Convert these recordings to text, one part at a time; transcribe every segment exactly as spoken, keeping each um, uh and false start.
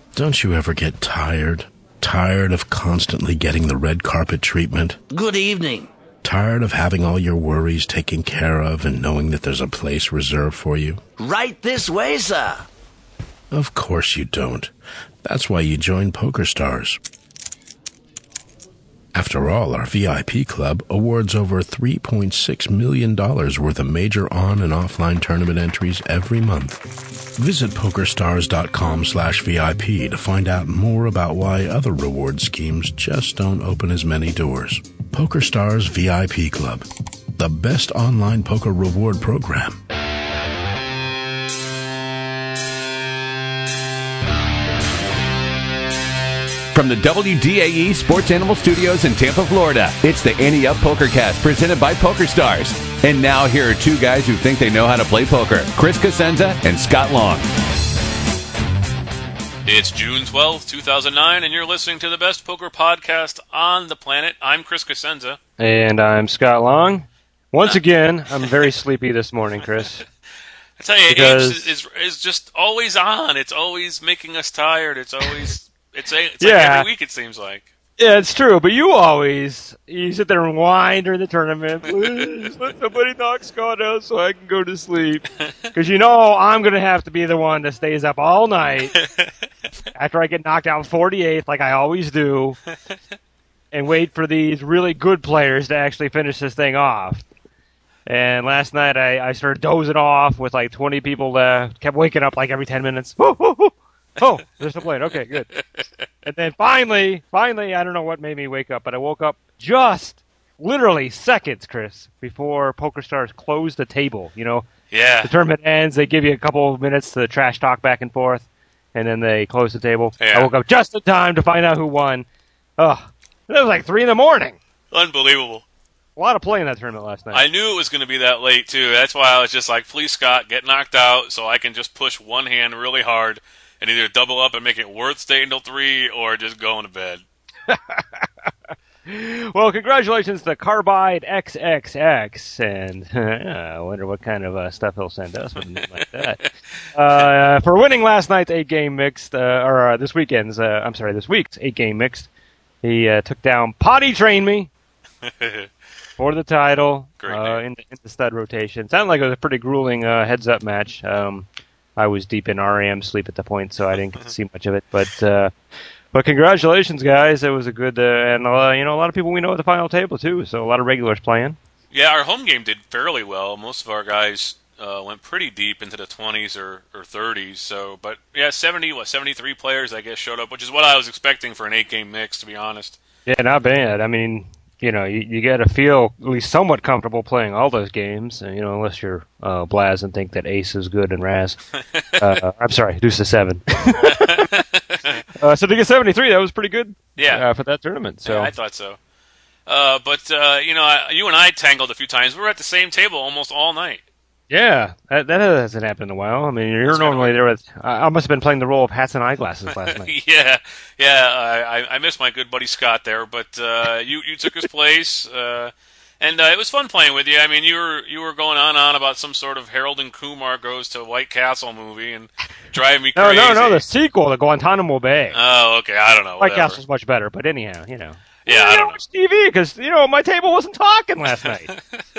Don't you ever get tired? Tired of constantly getting the red carpet treatment? Good evening. Tired of having all your worries taken care of and knowing that there's a place reserved for you? Right this way, sir. Of course you don't. That's why you joined PokerStars. After all, our V I P club awards over three point six million dollars worth of major on- and offline tournament entries every month. Visit PokerStars.com slash VIP to find out more about why other reward schemes just don't open as many doors. PokerStars V I P Club, the best online poker reward program. From the W D A E Sports Animal Studios in Tampa, Florida, it's the Ante Up PokerCast presented by PokerStars. And now here are two guys who think they know how to play poker, Chris Cosenza and Scott Long. It's June twelfth, two thousand nine, and you're listening to the best poker podcast on the planet. I'm Chris Cosenza. And I'm Scott Long. Once again, I'm very sleepy this morning, Chris. I tell you, because... Apes is, is, is just always on. It's always making us tired. It's always... It's, a, it's yeah. like every week, it seems like. Yeah, it's true, but you always, you sit there and whine during the tournament. Please, let somebody knock Scott out so I can go to sleep. Because you know I'm going to have to be the one that stays up all night after I get knocked out forty-eighth, like I always do, and wait for these really good players to actually finish this thing off. And last night I, I started dozing off with like twenty people left, kept waking up like every ten minutes. Woo, woo, woo. Oh, there's a plane. Okay, good. And then finally, finally, I don't know what made me wake up, but I woke up just literally seconds, Chris, before PokerStars closed the table. You know, yeah. The tournament ends, they give you a couple of minutes to trash talk back and forth, and then they close the table. Yeah. I woke up just in time to find out who won. Ugh, it was like three in the morning. Unbelievable. A lot of play in that tournament last night. I knew it was going to be that late, too. That's why I was just like, please, Scott, get knocked out so I can just push one hand really hard and either double up and make it worth staying till three or just going to bed. Well, congratulations to Carbide X X X, and uh, I wonder what kind of uh, stuff he'll send us with a name like that. Uh, for winning last night's eight-game mixed, uh, or uh, this weekend's, uh, I'm sorry, this week's eight-game mixed. He uh, took down Potty Train Me for the title uh, in, the, in the stud rotation. Sounded like it was a pretty grueling uh, heads-up match. Um, I was deep in R E M sleep at the point, so I didn't get to see much of it. But uh, but congratulations, guys! It was a good, uh, and uh, you know, a lot of people we know at the final table too. So a lot of regulars playing. Yeah, our home game did fairly well. Most of our guys uh, went pretty deep into the twenties or, or thirties. So, but yeah, seventy, what seventy-three players I guess showed up, which is what I was expecting for an eight-game mix, to be honest. Yeah, not bad. I mean, you know, you, you got to feel at least somewhat comfortable playing all those games, you know, unless you're uh, Blaz and think that Ace is good and Raz. uh, I'm sorry, Deuce is seven. uh, so to get seventy-three, that was pretty good. Yeah, uh, for that tournament. So yeah, I thought so. Uh, but uh, you know, I, you and I tangled a few times. We were at the same table almost all night. Yeah, that, that hasn't happened in a while. I mean, you're That's normally there with. I must have been playing the role of hats and eyeglasses last night. yeah, yeah. I, I miss my good buddy Scott there, but uh, you you took his place, uh, and uh, it was fun playing with you. I mean, you were you were going on and on about some sort of Harold and Kumar goes to White Castle movie and driving me crazy. No, no, no. The sequel, the Guantanamo Bay. Oh, okay. I don't know. White whatever. Castle's much better, but anyhow, you know. Yeah, well, I you don't know. Watch T V because you know my table wasn't talking last night.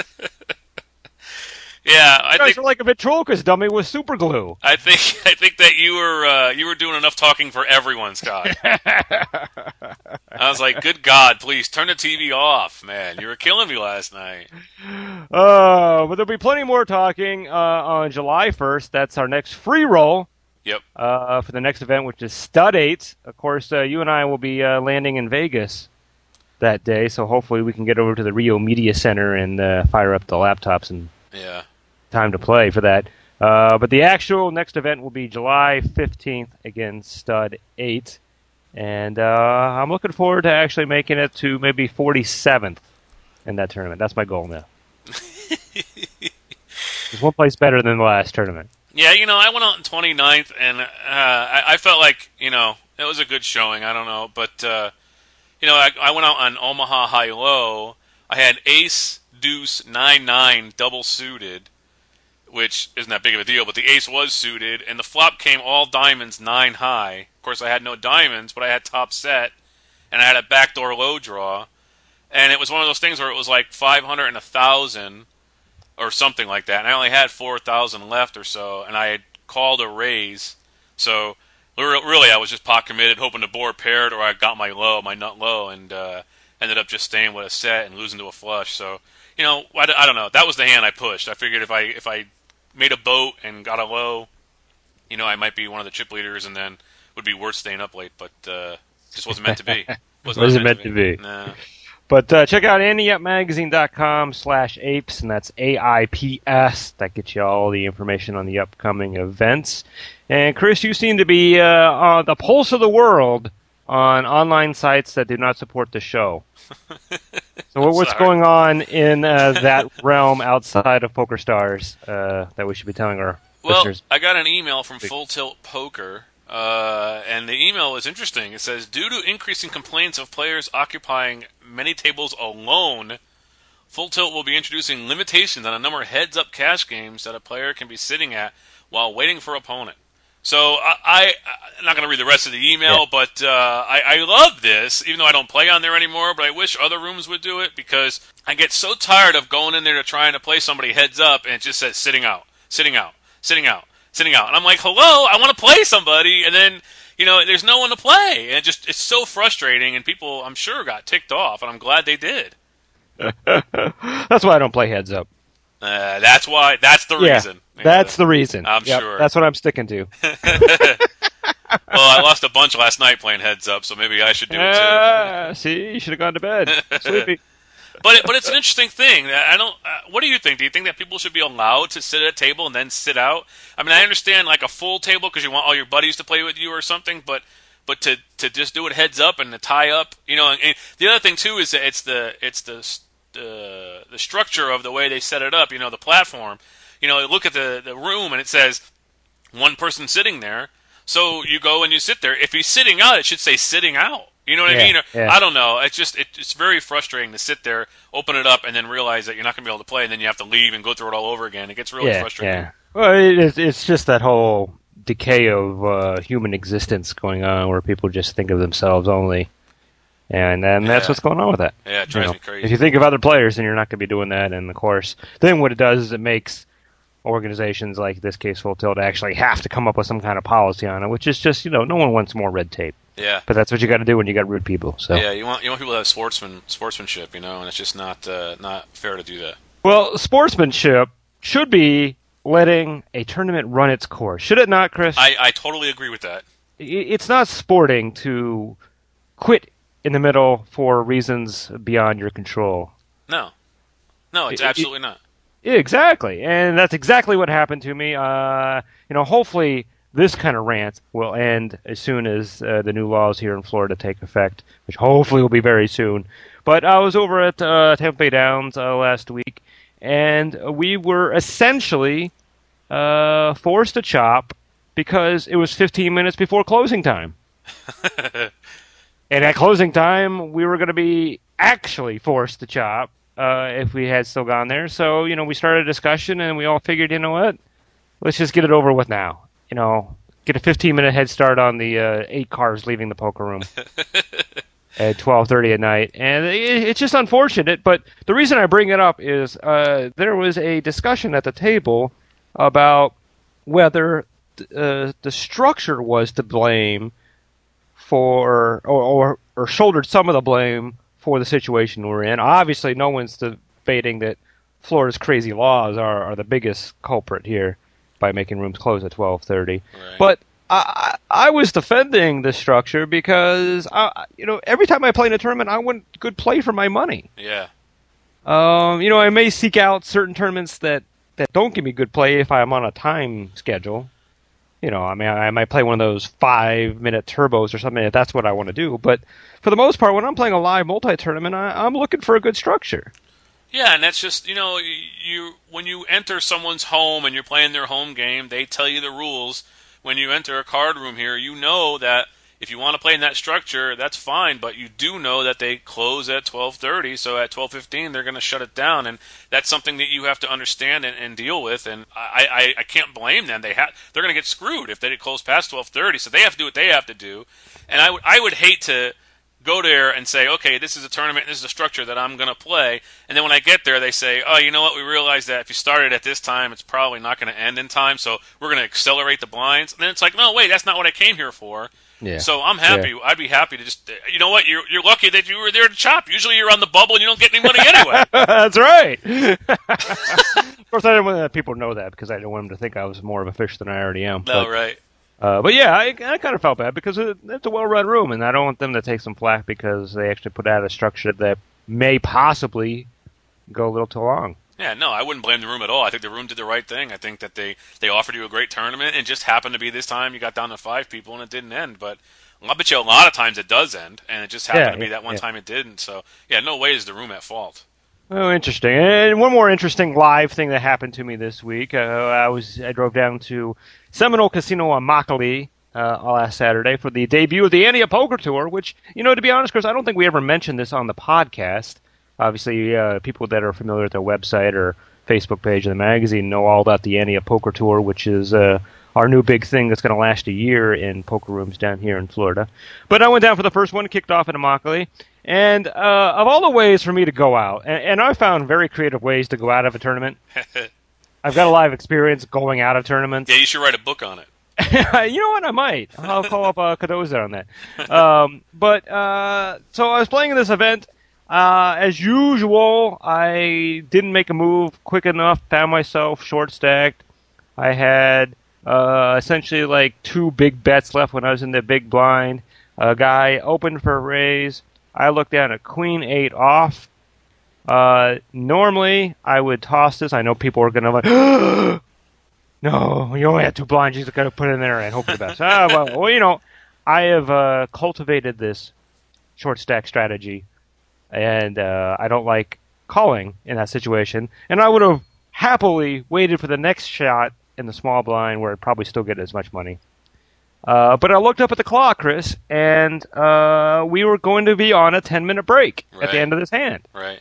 Yeah, I you guys think are like a Vitruvius dummy with super glue. I think I think that you were uh, you were doing enough talking for everyone, Scott. I was like, good God, please turn the T V off, man. You were killing me last night. Uh, but there'll be plenty more talking uh, on July first. That's our next free roll. Yep. Uh, for the next event, which is Stud eight. Of course, uh, you and I will be uh, landing in Vegas that day, so hopefully we can get over to the Rio Media Center and uh, fire up the laptops and yeah. time to play for that. Uh, but the actual next event will be July fifteenth against Stud eight. And uh, I'm looking forward to actually making it to maybe forty-seventh in that tournament. That's my goal now. There's one place better than the last tournament. Yeah, you know, I went out in twenty-ninth, and uh, I, I felt like, you know, it was a good showing. I don't know. But, uh, you know, I, I went out on Omaha High-Low. I had ace, deuce, nine nine, double suited which isn't that big of a deal, but the ace was suited, and the flop came all diamonds nine high. Of course, I had no diamonds, but I had top set, and I had a backdoor low draw, and it was one of those things where it was like five hundred and one thousand or something like that, and I only had four thousand left or so, and I had called a raise, so really I was just pot committed, hoping the board paired, or I got my low, my nut low, and uh, ended up just staying with a set and losing to a flush, so, you know, I, I don't know, that was the hand I pushed. I figured if I if I made a boat and got a low, you know, I might be one of the chip leaders, and then would be worth staying up late, but uh, just wasn't meant to be. Wasn't, wasn't meant, meant to be. be. No. But uh, check out ante up magazine dot com slash apes, and that's A I P S. That gets you all the information on the upcoming events. And Chris, you seem to be uh, on the pulse of the world on online sites that do not support the show. So what's Sorry. going on in uh, that realm outside of PokerStars uh, that we should be telling our well, listeners? I got an email from Full Tilt Poker, uh, and the email is interesting. It says, due to increasing complaints of players occupying many tables alone, Full Tilt will be introducing limitations on a number of heads-up cash games that a player can be sitting at while waiting for opponent. So I, I, I'm not going to read the rest of the email, yeah. but uh, I, I love this, even though I don't play on there anymore, but I wish other rooms would do it, because I get so tired of going in there to trying to play somebody heads up, and it just says sitting out, sitting out, sitting out, sitting out. And I'm like, hello, I want to play somebody, and then, you know, there's no one to play. And it just, it's so frustrating, and people, I'm sure, got ticked off, and I'm glad they did. That's why I don't play heads up. Uh, that's why, that's the yeah, reason. That's the reason. I'm yep, sure. That's what I'm sticking to. Well, I lost a bunch last night playing heads up, so maybe I should do it too. Uh, see, you should have gone to bed. Sleepy. But it, but it's an interesting thing. I don't. Uh, what do you think? Do you think that people should be allowed to sit at a table and then sit out? I mean, I understand like a full table because you want all your buddies to play with you or something, but but to, to just do it heads up and to tie up, you know. And, and the other thing too is that it's the it's the uh, the structure of the way they set it up. You know, the platform. You know, look at the, the room, and it says one person sitting there. So you go and you sit there. If he's sitting out, it should say sitting out. You know what yeah, I mean? Or, yeah. I don't know. It's just it, it's very frustrating to sit there, open it up, and then realize that you're not going to be able to play, and then you have to leave and go through it all over again. It gets really yeah, frustrating. Yeah. Well, it is, it's just that whole decay of uh, human existence going on, where people just think of themselves only. And and that's yeah. what's going on with that. Yeah, it drives you know, me crazy. If you think of other players, then you're not going to be doing that. And, of course, then what it does is it makes organizations like this case Full Tilt actually have to come up with some kind of policy on it, which is just, you know, no one wants more red tape. Yeah. But that's what you got to do when you got rude people. So yeah, you want you want people to have sportsman sportsmanship, you know, and it's just not uh, not fair to do that. Well, sportsmanship should be letting a tournament run its course, should it not, Chris? I, I totally agree with that. It's not sporting to quit in the middle for reasons beyond your control. No, no, it's it, absolutely it, not. Exactly, and that's exactly what happened to me. Uh, you know, hopefully this kind of rant will end as soon as uh, the new laws here in Florida take effect, which hopefully will be very soon. But I was over at uh, Tampa Bay Downs uh, last week, and we were essentially uh, forced to chop because it was fifteen minutes before closing time. And at closing time, we were going to be actually forced to chop. Uh, if we had still gone there. So, you know, we started a discussion and we all figured, you know what, let's just get it over with now. You know, get a fifteen-minute head start on the uh, eight cars leaving the poker room at twelve thirty at night. And it, it's just unfortunate, but the reason I bring it up is uh, there was a discussion at the table about whether uh, the structure was to blame for, or, or, or shouldered some of the blame for the situation we're in. Obviously, no one's debating that Florida's crazy laws are, are the biggest culprit here by making rooms close at twelve thirty. Right. But I, I was defending the structure because, I, you know, every time I play in a tournament, I want good play for my money. Yeah. Um, you know, I may seek out certain tournaments that, that don't give me good play if I'm on a time schedule. You know, I mean, I might play one of those five-minute turbos or something if that's what I want to do. But for the most part, when I'm playing a live multi-tournament, I, I'm looking for a good structure. Yeah, and that's just, you know, you when you enter someone's home and you're playing their home game, they tell you the rules. When you enter a card room here, you know that if you want to play in that structure, that's fine, but you do know that they close at twelve thirty, so at twelve fifteen they're going to shut it down, and that's something that you have to understand and, and deal with, and I, I, I can't blame them. They ha- they're going to get screwed if they close past twelve thirty, so they have to do what they have to do, and I, w- I would hate to go there and say, okay, this is a tournament, this is a structure that I'm going to play, and then when I get there, they say, oh, you know what, we realize that if you started at this time, it's probably not going to end in time, so we're going to accelerate the blinds, and then it's like, no, wait, that's not what I came here for. Yeah. So I'm happy. Yeah. I'd be happy to just, you know what, you're, you're lucky that you were there to chop. Usually you're on the bubble and you don't get any money anyway. That's right. Of course, I didn't want people to know that because I didn't want them to think I was more of a fish than I already am. No, but, right. Uh, but yeah, I, I kind of felt bad because it, it's a well-run room, and I don't want them to take some flack because they actually put out a structure that may possibly go a little too long. Yeah, no, I wouldn't blame the room at all. I think the room did the right thing. I think that they, they offered you a great tournament, and it just happened to be this time you got down to five people and it didn't end. But I bet you a lot of times it does end, and it just happened yeah, to be that one yeah. time it didn't. So, yeah, no way is the room at fault. Oh, interesting. And one more interesting live thing that happened to me this week. Uh, I was I drove down to Seminole Casino on Immokalee uh, last Saturday for the debut of the Ante Up Poker Tour, which, you know, to be honest, Chris, I don't think we ever mentioned this on the podcast. Obviously, uh, people that are familiar with their website or Facebook page of the magazine know all about the Ante Up Poker Tour, which is uh, our new big thing that's going to last a year in poker rooms down here in Florida. But I went down for the first one, kicked off in Immokalee, and uh, of all the ways for me to go out, and, and I found very creative ways to go out of a tournament. I've got a lot of experience going out of tournaments. Yeah, you should write a book on it. You know what? I might. I'll call up uh, Cadoza on that. Um, but uh, so I was playing in this event. Uh, as usual, I didn't make a move quick enough, found myself short stacked. I had uh, essentially like two big bets left when I was in the big blind. A guy opened for a raise. I looked down at queen eight off. Uh, normally, I would toss this. I know people are going to like, no, you only had two blinds. You just got to put it in there and hope for the best. ah, well, well, you know, I have uh, cultivated this short stack strategy. And uh, I don't like calling in that situation. And I would have happily waited for the next shot in the small blind where I'd probably still get as much money. Uh, but I looked up at the clock, Chris, and uh, we were going to be on a ten-minute break right. at the end of this hand. Right.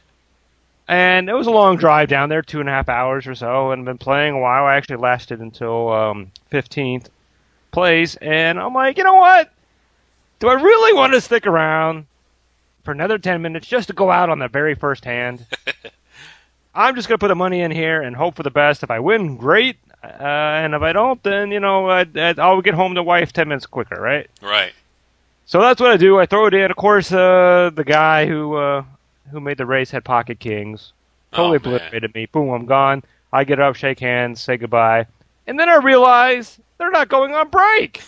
And it was a long drive down there, two and a half hours or so, and been playing a while. I actually lasted until um, fifteenth plays. And I'm like, you know what? Do I really want to stick around for another ten minutes just to go out on the very first hand? I'm just going to put the money in here and hope for the best. If I win, great. Uh, and if I don't, then, you know, I'd, I'd, I'll get home to wife ten minutes quicker, right? Right. So that's what I do. I throw it in. Of course, uh, the guy who uh, who made the race had pocket kings. Totally oh, obliterated me. Boom, I'm gone. I get up, shake hands, say goodbye. And then I realize they're not going on break.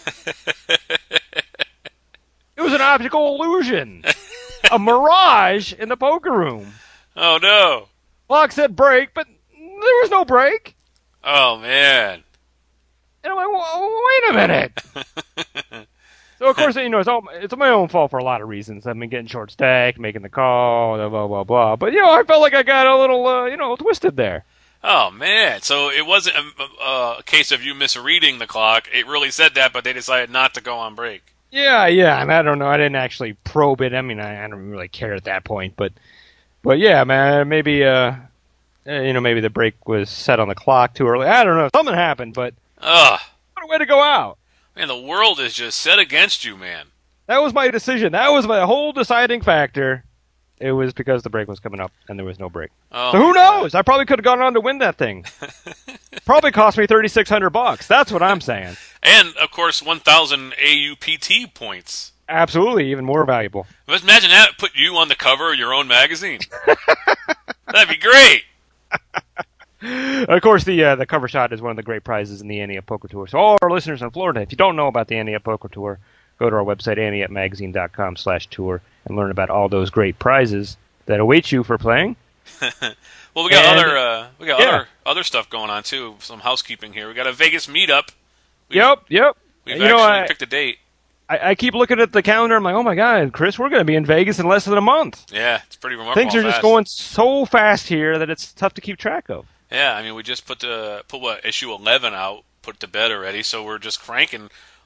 It was an optical illusion. A mirage in the poker room. Oh, no. Clock said break, but there was no break. Oh, man. And I'm like, well, wait a minute. So, of course, you know, it's all, it's my own fault for a lot of reasons. I've been getting short stacked, making the call, blah, blah, blah, blah. But, you know, I felt like I got a little, uh, you know, twisted there. Oh, man. So it wasn't a, a case of you misreading the clock. It really said that, but they decided not to go on break. Yeah, yeah, and I don't know. I didn't actually probe it. I mean, I, I don't really care at that point, but, but yeah, man, maybe, uh, you know, maybe the break was set on the clock too early. I don't know. Something happened, but Ugh. What a way to go out. Man, the world is just set against you, man. That was my decision. That was my whole deciding factor. It was because the break was coming up and there was no break. Oh, so who knows? God. I probably could have gone on to win that thing. Probably cost me thirty-six hundred bucks. That's what I'm saying. And, of course, one thousand A U P T points. Absolutely, even more valuable. Let's imagine that put you on the cover of your own magazine. That'd be great. Of course, the uh, the cover shot is one of the great prizes in the Ante Up Poker Tour. So all our listeners in Florida, if you don't know about the Ante Up Poker Tour, go to our website, ante up magazine dot com slash tour, and learn about all those great prizes that await you for playing. Well, we got and, other uh, we got yeah. other other stuff going on too. Some housekeeping here. We got a Vegas meetup. We've, yep, yep. We've you actually know, I, picked a date. I, I keep looking at the calendar. I'm like, oh my god, Chris, we're going to be in Vegas in less than a month. Yeah, it's pretty remarkable. Things are fast. just going so fast here that it's tough to keep track of. Yeah, I mean, we just put the put what issue eleven out, put to bed already. So we're just cranking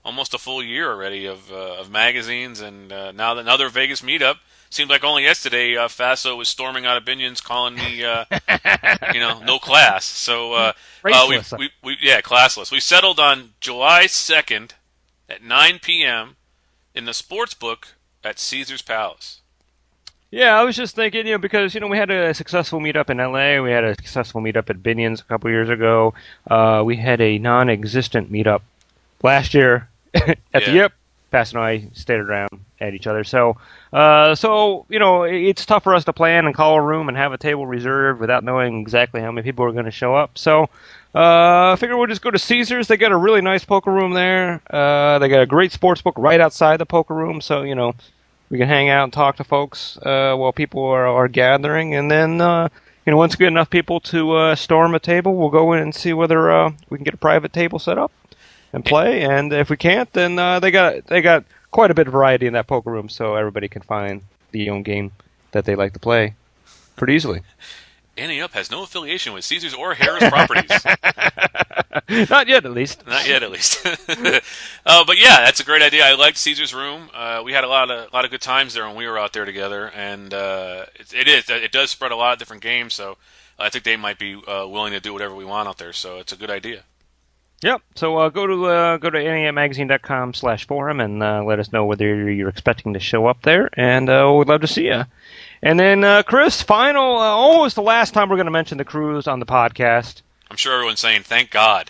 almost a full year already of uh, of magazines, and uh, now another Vegas meetup. Seemed like only yesterday uh, Faso was storming out of Binion's, calling me, uh, you know, no class. So, uh, uh, we, we, we, yeah, classless. We settled on July second at nine p.m. in the sports book at Caesars Palace. Yeah, I was just thinking, you know, because, you know, we had a successful meetup in L A. We had a successful meetup at Binion's a couple years ago. Uh, we had a non-existent meetup last year at yeah. the Yip. Pass and I stayed around at each other. So, uh, so you know, it's tough for us to plan and call a room and have a table reserved without knowing exactly how many people are going to show up. So, uh, I figure we'll just go to Caesars. They got a really nice poker room there. Uh, they got a great sports book right outside the poker room. So, you know, we can hang out and talk to folks uh, while people are, are gathering. And then, uh, you know, once we get enough people to uh, storm a table, we'll go in and see whether uh, we can get a private table set up and play, and if we can't, then uh, they got they got quite a bit of variety in that poker room, so everybody can find the own game that they like to play pretty easily. Ante Up has no affiliation with Caesars or Harris Properties. Not yet, at least. Not yet, at least. uh, but yeah, that's a great idea. I liked Caesars room. Uh, we had a lot of a lot of good times there when we were out there together, and uh, it, it is it does spread a lot of different games. So I think they might be uh, willing to do whatever we want out there. So it's a good idea. Yep. So uh, go to uh, go to ante up magazine dot com slash forum and uh, let us know whether you're expecting to show up there, and uh, we'd love to see you. And then, uh, Chris, final, uh, almost the last time we're going to mention the cruise on the podcast. I'm sure everyone's saying, thank God.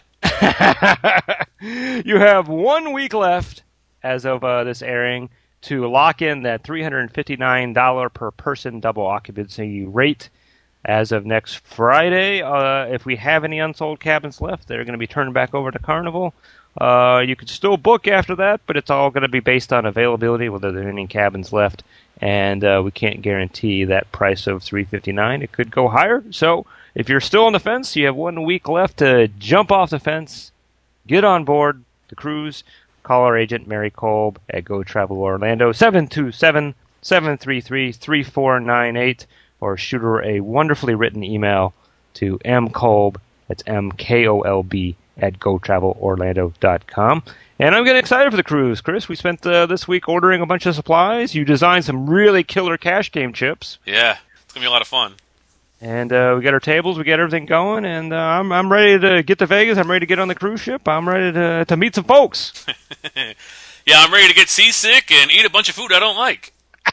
You have one week left, as of uh, this airing, to lock in that three hundred fifty-nine dollars per person double occupancy rate. As of next Friday, uh, if we have any unsold cabins left, they're going to be turned back over to Carnival. Uh, you can still book after that, but it's all going to be based on availability, whether there are any cabins left. And uh, we can't guarantee that price of three hundred fifty-nine dollars. It could go higher. So if you're still on the fence, you have one week left to jump off the fence, get on board the cruise. Call our agent, Mary Kolb, at Go Travel Orlando, seven two seven, seven three three, three four nine eight. Or shoot her a wonderfully written email to mkolb, that's M K O L B, at go travel orlando dot com. And I'm getting excited for the cruise, Chris. We spent uh, this week ordering a bunch of supplies. You designed some really killer cash game chips. Yeah, it's going to be a lot of fun. And uh, we got our tables, we got everything going, and uh, I'm I'm ready to get to Vegas. I'm ready to get on the cruise ship. I'm ready to, to meet some folks. Yeah, I'm ready to get seasick and eat a bunch of food I don't like.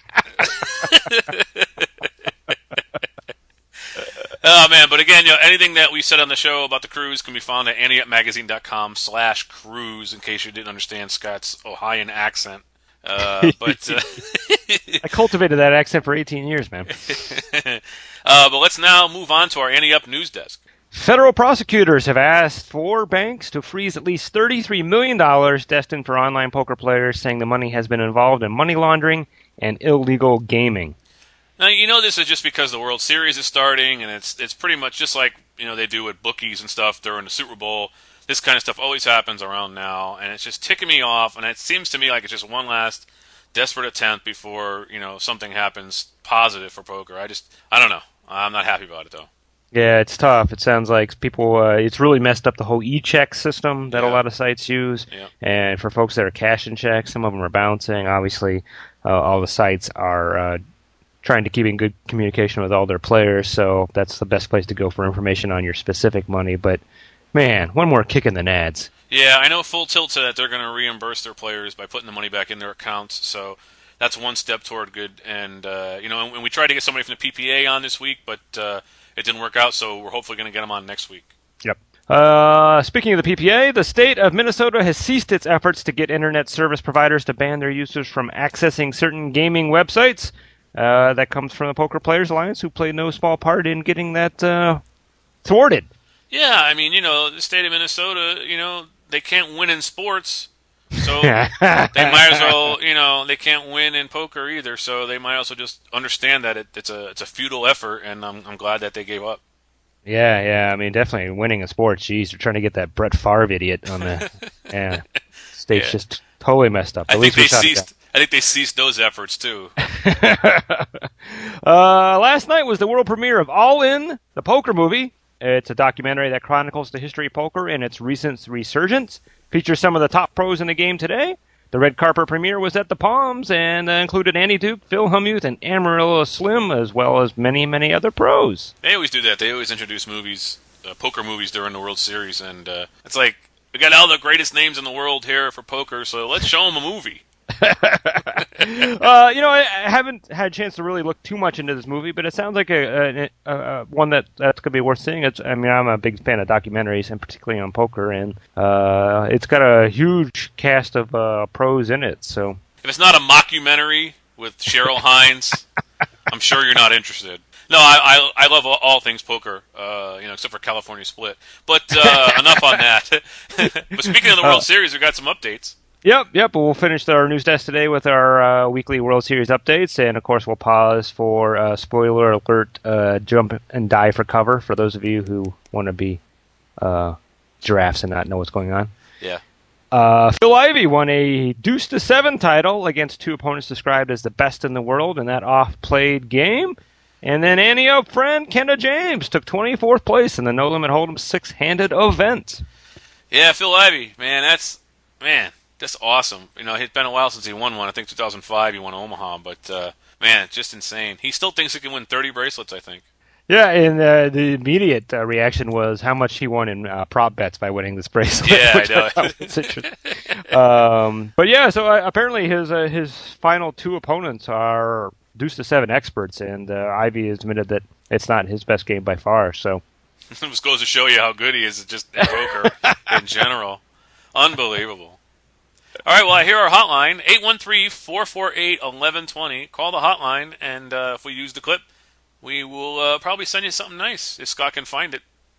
Oh man, but again, you know, anything that we said on the show about the cruise can be found at ante up magazine dot com slash cruise, in case you didn't understand Scott's Ohioan accent. Uh, but uh, I cultivated that accent for eighteen years, man. uh, but let's now move on to our Ante Up news desk. Federal prosecutors have asked four banks to freeze at least thirty-three million dollars destined for online poker players, saying the money has been involved in money laundering and illegal gaming. Now, you know this is just because the World Series is starting, and it's it's pretty much just like, you know, they do with bookies and stuff during the Super Bowl. This kind of stuff always happens around now, and it's just ticking me off, and it seems to me like it's just one last desperate attempt before, you know, something happens positive for poker. I just, I don't know. I'm not happy about it, though. Yeah, it's tough. It sounds like people, uh, it's really messed up the whole e-check system that Yeah. a lot of sites use. Yeah. And for folks that are cashing checks, some of them are bouncing. Obviously, uh, all the sites are uh, trying to keep in good communication with all their players, so that's the best place to go for information on your specific money. But, man, one more kick in the nads. Yeah, I know Full Tilt said that they're going to reimburse their players by putting the money back in their accounts, so that's one step toward good. And, uh, you know, and we tried to get somebody from the P P A on this week, but uh, it didn't work out, so we're hopefully going to get them on next week. Yep. Uh, speaking of the P P A, the state of Minnesota has ceased its efforts to get internet service providers to ban their users from accessing certain gaming websites. Uh, that comes from the Poker Players Alliance, who played no small part in getting that uh, thwarted. Yeah, I mean, you know, the state of Minnesota, you know, they can't win in sports, so they might as well, you know, they can't win in poker either, so they might also just understand that it, it's a it's a futile effort, and I'm I'm glad that they gave up. Yeah, yeah, I mean, definitely winning in sports. Jeez, they're trying to get that Brett Favre idiot on the yeah. State's Yeah. just totally messed up. I At think least we they shot it ceased. I think they ceased those efforts too. uh, last night was the world premiere of All In, the poker movie, It's a documentary that chronicles the history of poker and its recent resurgence. Features some of the top pros in the game today. The red carpet premiere was at the Palms and uh, included Andy Duke, Phil Hellmuth, and Amarillo Slim, as well as many, many other pros. They always do that. They always introduce movies, uh, poker movies during the World Series, and uh, it's like, we got all the greatest names in the world here for poker, so let's show them a movie. uh, you know, I, I haven't had a chance to really look too much into this movie, but it sounds like a, a, a, a one that that's going to be worth seeing. It's, I mean, I'm a big fan of documentaries, and particularly on poker, and uh, it's got a huge cast of uh, pros in it. So, if it's not a mockumentary with Cheryl Hines, I'm sure you're not interested. No, I I, I love all, all things poker, uh, you know, except for California Split. But uh, enough on that. But speaking of the World Series, we got some updates. Yep, yep. We'll finish our news desk today with our uh, weekly World Series updates, and of course we'll pause for uh, spoiler alert, uh, jump and dive for cover for those of you who want to be uh, giraffes and not know what's going on. Yeah. Uh, Phil Ivey won a deuce to seven title against two opponents described as the best in the world in that off-played game. And then Annie up friend Kenna James took twenty-fourth place in the No Limit Hold'em six-handed event. Yeah, Phil Ivey, man, that's man. That's awesome. You know, it's been a while since he won one. I think two thousand five he won Omaha, but uh, man, just insane. He still thinks he can win thirty bracelets, I think. Yeah, and uh, the immediate uh, reaction was how much he won in uh, prop bets by winning this bracelet. Yeah, I know. I it's interesting. um, but yeah, so uh, apparently his uh, his final two opponents are deuce to seven experts, and uh, Ivey has admitted that it's not his best game by far. So it just goes to show you how good he is just at poker in general. Unbelievable. All right, well, I hear our hotline, eight one three, four four eight, one one two zero. Call the hotline, and uh, if we use the clip, we will uh, probably send you something nice, if Scott can find it.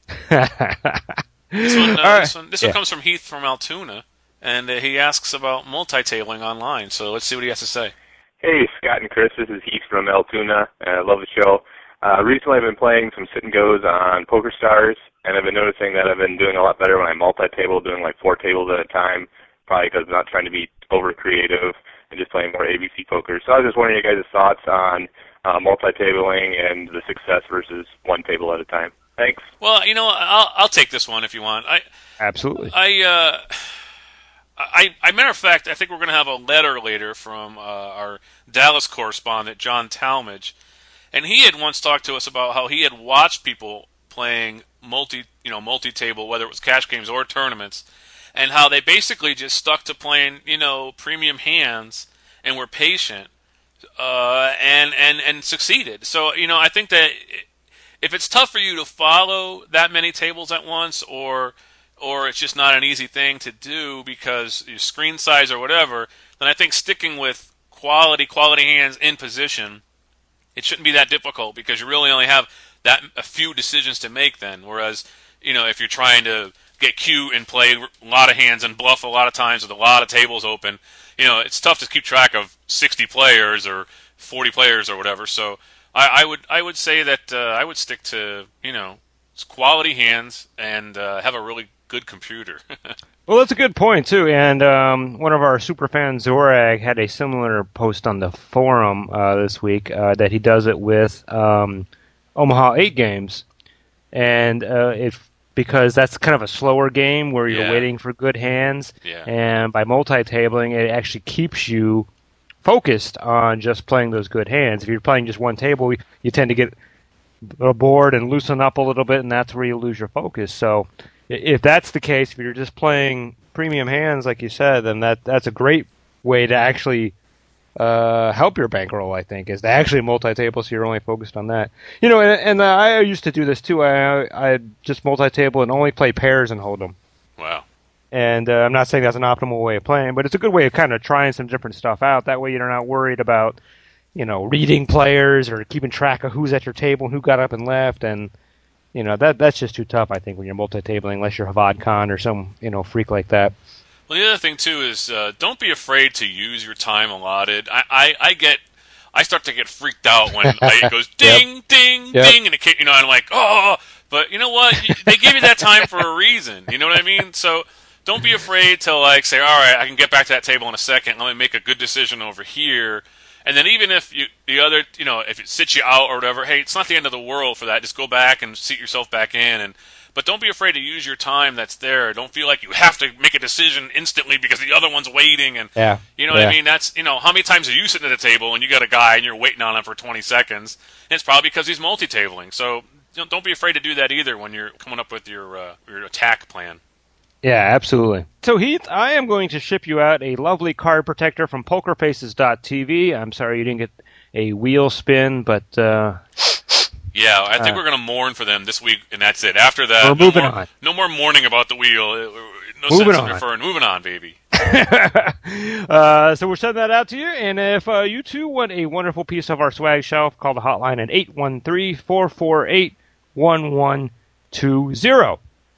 this one, uh, right. this, one, this yeah. one comes from Heath from Altoona, and uh, he asks about multi-tabling online, so let's see what he has to say. Hey, Scott and Chris, this is Heath from Altoona. I uh, love the show. Uh, recently I've been playing some sit and goes on PokerStars, and I've been noticing that I've been doing a lot better when I multi-table, doing like four tables at a time. Probably because I'm not trying to be over creative and just playing more A B C poker. So I was just wondering your guys' thoughts on uh, multi-tabling and the success versus one table at a time. Thanks. Well, you know, I'll I'll take this one if you want. I absolutely. I uh, I, I matter of fact, I think we're going to have a letter later from uh, our Dallas correspondent John Talmadge, and he had once talked to us about how he had watched people playing multi, you know, multi-table, whether it was cash games or tournaments. And how they basically just stuck to playing, you know, premium hands and were patient uh, and, and, and succeeded. So, you know, I think that if it's tough for you to follow that many tables at once, or or it's just not an easy thing to do because your screen size or whatever, then I think sticking with quality, quality hands in position, it shouldn't be that difficult because you really only have that a few decisions to make then. Whereas, you know, if you're trying to get cute and play a lot of hands and bluff a lot of times with a lot of tables open, you know, it's tough to keep track of sixty players or forty players or whatever. So I, I would I would say that uh, I would stick to, you know, quality hands and uh, have a really good computer. Well, that's a good point, too. And um, one of our super fans, Zorag, had a similar post on the forum uh, this week uh, that he does it with um, Omaha eight games. And uh, if because that's kind of a slower game where you're yeah. waiting for good hands. Yeah. And by multi-tabling, it actually keeps you focused on just playing those good hands. If you're playing just one table, you tend to get bored and loosen up a little bit, and that's where you lose your focus. So if that's the case, if you're just playing premium hands, like you said, then that that's a great way to actually uh, help your bankroll, I think, is to actually multi-table so you're only focused on that. You know, and, and uh, I used to do this too. I I just multi-table and only play pairs and hold them. Wow. And uh, I'm not saying that's an optimal way of playing, but it's a good way of kind of trying some different stuff out. That way you're not worried about, you know, reading players or keeping track of who's at your table and who got up and left. And, you know, that that's just too tough, I think, when you're multi-tabling, unless you're Havad Khan or some, you know, freak like that. Well, the other thing, too, is uh, don't be afraid to use your time allotted. I, I, I get, I start to get freaked out when I, it goes ding, yep. ding, yep. ding, and it, you know, I'm like, oh, but you know what? They give you that time for a reason. You know what I mean? So don't be afraid to, like, say, all right, I can get back to that table in a second. Let me make a good decision over here. And then even if you the other, you know, if it sits you out or whatever, hey, it's not the end of the world for that. Just go back and seat yourself back in. And but don't be afraid to use your time that's there. Don't feel like you have to make a decision instantly because the other one's waiting. And yeah. you know yeah. what I mean? That's, you know, how many times are you sitting at a table and you got a guy and you're waiting on him for twenty seconds? And it's probably because he's multi-tabling. So don't, don't be afraid to do that either when you're coming up with your uh, your attack plan. Yeah, absolutely. So, Heath, I am going to ship you out a lovely card protector from poker faces dot t v. I'm sorry you didn't get a wheel spin, but... Uh, yeah, I think uh, we're going to mourn for them this week, and that's it. After that, we're no, moving more, on. no more mourning about the wheel. No moving sense on. in referring. Moving on, baby. uh, so we're sending that out to you, and if uh, you too want a wonderful piece of our swag shelf, call the hotline at eight one three, four four eight, one one two zero.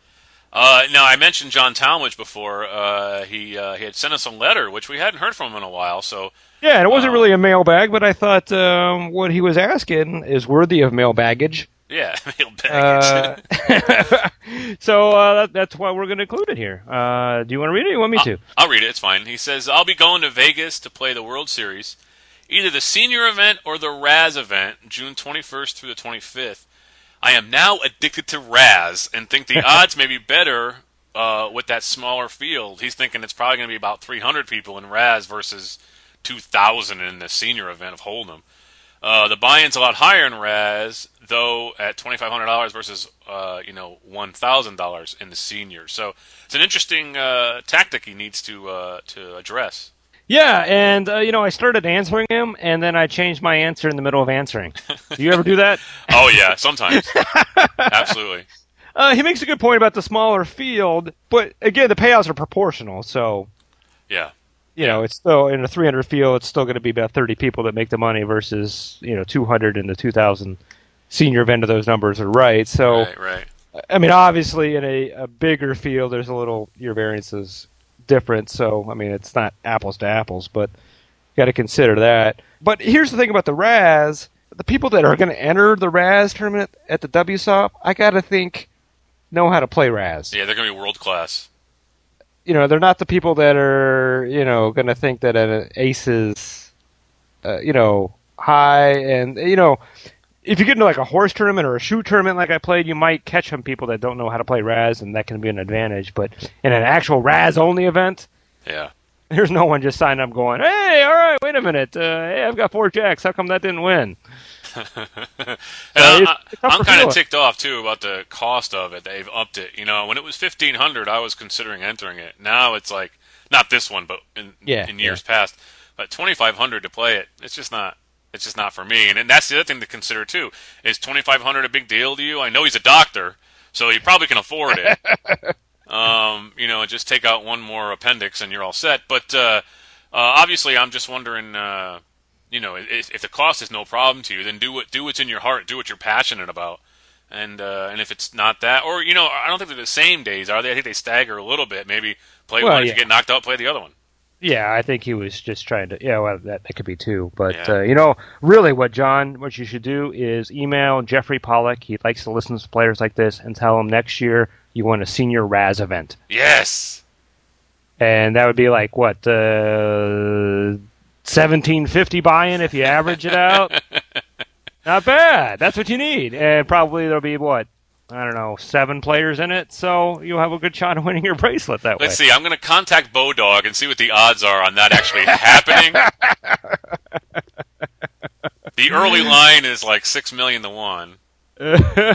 Uh, now, I mentioned John Talmadge before. Uh, he uh, he had sent us a letter, which we hadn't heard from him in a while. So yeah, and it wasn't uh, really a mailbag, but I thought um, what he was asking is worthy of mail baggage. Yeah, mail baggage. Uh, so uh, that, that's why we're going to include it here. Uh, do you want to read it or you want me I'll, to? I'll read it. It's fine. He says, I'll be going to Vegas to play the World Series, either the senior event or the Razz event, June twenty-first through the twenty-fifth. I am now addicted to Razz and think the odds may be better uh, with that smaller field. He's thinking it's probably going to be about three hundred people in Razz versus two thousand in the senior event of Hold'em. Uh, the buy-in's a lot higher in Razz, though, at twenty-five hundred dollars versus uh, you know one thousand dollars in the senior. So it's an interesting uh, tactic he needs to uh, to address. Yeah, and, uh, you know, I started answering him, and then I changed my answer in the middle of answering. Do you ever do that? Oh, yeah, sometimes. Absolutely. Uh, he makes a good point about the smaller field, but, again, the payouts are proportional, so... Yeah. You know, it's still, in a three hundred field, it's still going to be about thirty people that make the money versus, you know, two hundred in the two thousand senior event of those numbers are right. So, right, right. I mean, obviously, in a, a bigger field, there's a little, your variances different, so I mean it's not apples to apples, but you got to consider that. But here's the thing about the Razz: the people that are going to enter the Razz tournament at the W S O P, I got to think know how to play Razz. Yeah, they're going to be world class. You know, they're not the people that are you know going to think that an ace is, uh, you know, high, and you know. If you get into like a horse tournament or a shoe tournament like I played, you might catch some people that don't know how to play Razz, and that can be an advantage. But in an actual Razz-only event, yeah, there's no one just signing up going, hey, all right, wait a minute. Uh, hey, I've got four jacks. How come that didn't win? and uh, I, it's I'm kind feeling. of ticked off, too, about the cost of it. They've upped it. You know, when it was fifteen hundred dollars, I was considering entering it. Now it's like, not this one, but in, yeah, in years yeah. past. But twenty-five hundred dollars to play it, it's just not... It's just not for me, and, and that's the other thing to consider too. Is twenty-five hundred dollars a big deal to you? I know he's a doctor, so he probably can afford it. um, you know, just take out one more appendix and you're all set. But uh, uh, obviously, I'm just wondering. Uh, you know, if, if the cost is no problem to you, then do what do what's in your heart, do what you're passionate about. And uh, and if it's not that, or you know, I don't think they're the same days, are they? I think they stagger a little bit. Maybe play well, one if yeah. you get knocked out, play the other one. Yeah, I think he was just trying to. Yeah, well, that, that could be two. But Yeah. uh, you know, really, what John, what you should do is email Jeffrey Pollack. He likes to listen to players like this, and tell him next year you want a senior Razz event, Yes. and that would be like what uh, seventeen fifty buy-in if you average it out. Not bad. That's what you need, and probably there'll be what. I don't know, seven players in it, so you'll have a good shot of winning your bracelet that Let's way. see. I'm going to contact Bodog and see what the odds are on that actually happening. The early line is like six million to one. Oh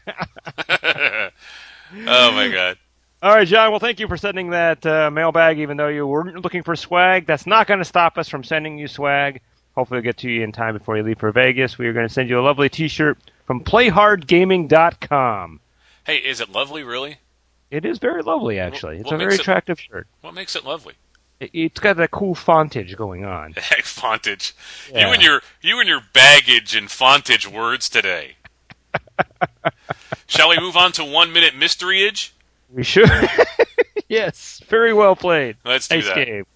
my god! All right, John. Well, thank you for sending that uh, mailbag. Even though you weren't looking for swag, that's not going to stop us from sending you swag. Hopefully, we'll get to you in time before you leave for Vegas. We are going to send you a lovely T-shirt from play hard gaming dot com. Hey, is it lovely? Really? It is very lovely, actually. It's What a very makes it- attractive shirt. What makes it lovely? It, it's got that cool fontage going on. Heck, fontage. You Yeah. and your you and your baggage and fontage words today. Shall we move on to one minute mysteryage? We should. Yes, very well played. Let's do nice that. game.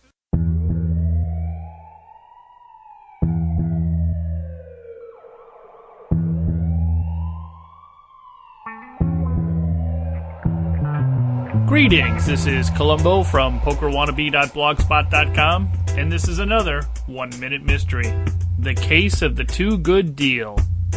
Greetings, this is Columbo from poker wannabe dot blogspot dot com, and this is another One Minute Mystery. The Case of the Too Good Deal.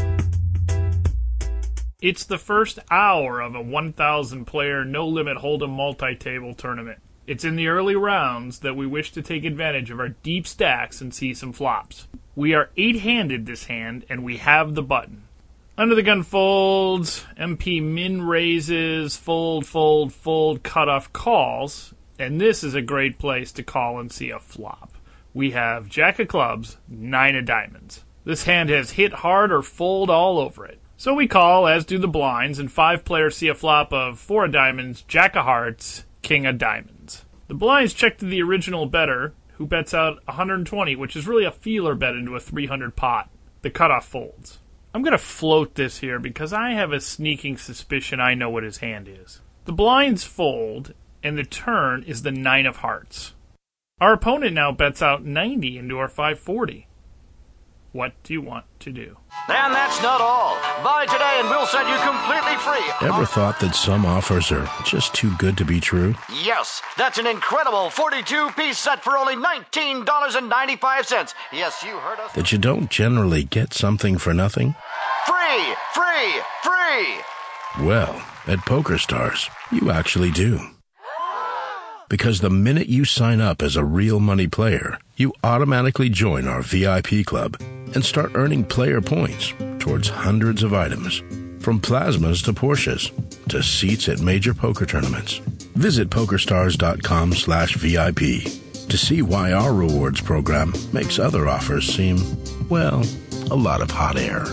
It's the first hour of a one thousand player no-limit hold'em multi-table tournament. It's in the early rounds that we wish to take advantage of our deep stacks and see some flops. We are eight-handed this hand, and we have the button. Under the gun folds, M P min raises, fold, fold, fold, cutoff calls, and this is a great place to call and see a flop. We have Jack of Clubs, Nine of Diamonds. This hand has hit hard or fold all over it. So we call, as do the blinds, and five players see a flop of Four of Diamonds, Jack of Hearts, King of Diamonds. The blinds check to the original bettor, who bets out one hundred twenty, which is really a feeler bet into a three hundred pot. The cutoff folds. I'm going to float this here because I have a sneaking suspicion I know what his hand is. The blinds fold, and the turn is the Nine of Hearts. Our opponent now bets out ninety into our five forty. What do you want to do? And that's not all. Buy today and we'll set you completely free. Ever thought that some offers are just too good to be true? Yes, that's an incredible forty-two piece set for only nineteen dollars and ninety-five cents. Yes, you heard us. That you don't generally get something for nothing? Free, free, free. Well, at PokerStars, you actually do. Because the minute you sign up as a real money player, you automatically join our V I P club and start earning player points towards hundreds of items, from plasmas to Porsches to seats at major poker tournaments. Visit PokerStars.com slash VIP to see why our rewards program makes other offers seem, well, a lot of hot air.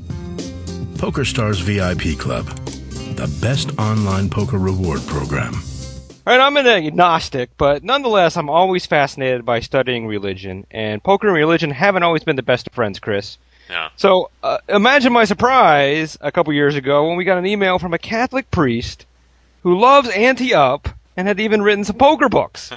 PokerStars V I P Club, the best online poker reward program. All right, I'm an agnostic, but nonetheless, I'm always fascinated by studying religion, and poker and religion haven't always been the best of friends, Chris. Yeah. So, uh, imagine my surprise a couple years ago when we got an email from a Catholic priest who loves ante-up and had even written some poker books.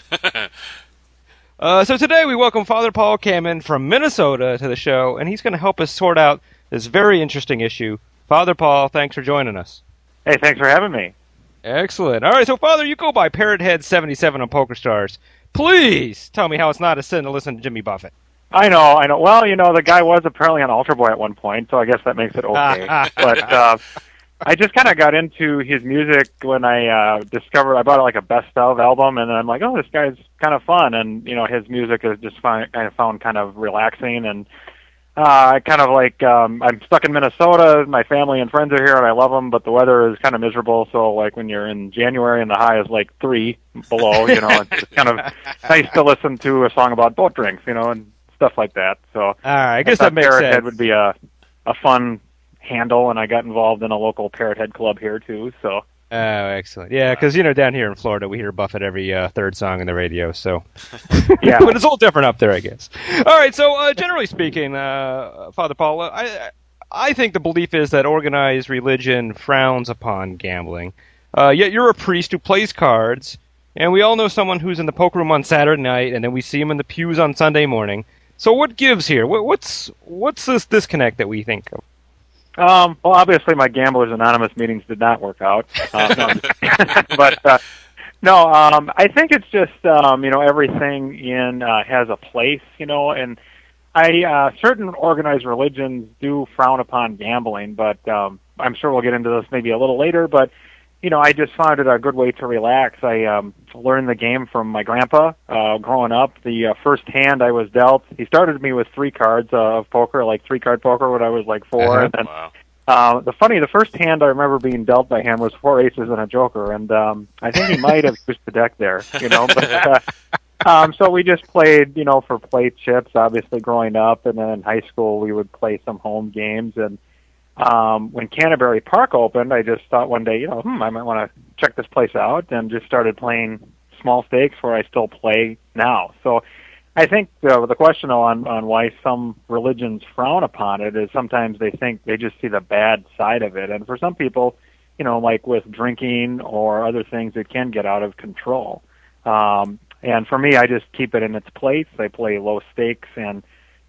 uh, so today we welcome Father Paul Kamen from Minnesota to the show, and he's going to help us sort out this very interesting issue. Father Paul, thanks for joining us. Hey, thanks for having me. Excellent. All right, so, Father, you go by Parrothead seventy-seven on PokerStars. Please tell me how it's not a sin to listen to Jimmy Buffett. I know, I know. Well, you know, the guy was apparently on Altar Boy at one point, so I guess that makes it okay. But uh, I just kind of got into his music when I uh, discovered, I bought like a best of album, and then I'm like, oh, this guy's kind of fun. And, you know, his music is just fun, kind of found kind of relaxing, and Uh, I kind of like, um, I'm stuck in Minnesota, my family and friends are here and I love them, but the weather is kind of miserable, so like when you're in January and the high is like three below, you know, it's kind of nice to listen to a song about boat drinks, you know, and stuff like that, so. All right, I guess I that makes Parrothead sense. would be a, a fun handle, and I got involved in a local Parrothead club here too, so. Oh, excellent. Yeah, because, you know, down here in Florida, we hear Buffett every uh, third song on the radio, so. Yeah. But it's all different up there, I guess. All right, so uh, generally speaking, uh, Father Paul, I, I think the belief is that organized religion frowns upon gambling. Uh, yet you're a priest who plays cards, and we all know someone who's in the poker room on Saturday night, and then we see him in the pews on Sunday morning. So what gives here? What, what's what's this disconnect that we think of? Um, well, obviously my Gamblers Anonymous meetings did not work out. Uh, no, I'm just- but, uh, no, um, I think it's just, um, you know, everything in, uh, has a place, you know, and I, uh, certain organized religions do frown upon gambling, but, um, I'm sure we'll get into this maybe a little later, but, you know, I just found it a good way to relax. I, um, learned the game from my grandpa, uh, growing up. The, uh, first hand I was dealt, he started me with three cards, uh, of poker, like three card poker when I was like four, Uh-huh. and then, Wow. Uh, the funny, the first hand I remember being dealt by him was four aces and a joker, and um, I think he might have used the deck there, you know. But uh, um, so we just played, you know, for plate chips. Obviously, growing up, and then in high school we would play some home games. And um, when Canterbury Park opened, I just thought one day, you know, hmm, I might want to check this place out, and just started playing small stakes where I still play now. So. I think uh, the question on, on why some religions frown upon it is sometimes they think they just see the bad side of it. And for some people, you know, like with drinking or other things, it can get out of control. Um, and for me, I just keep it in its place. I play low stakes, and,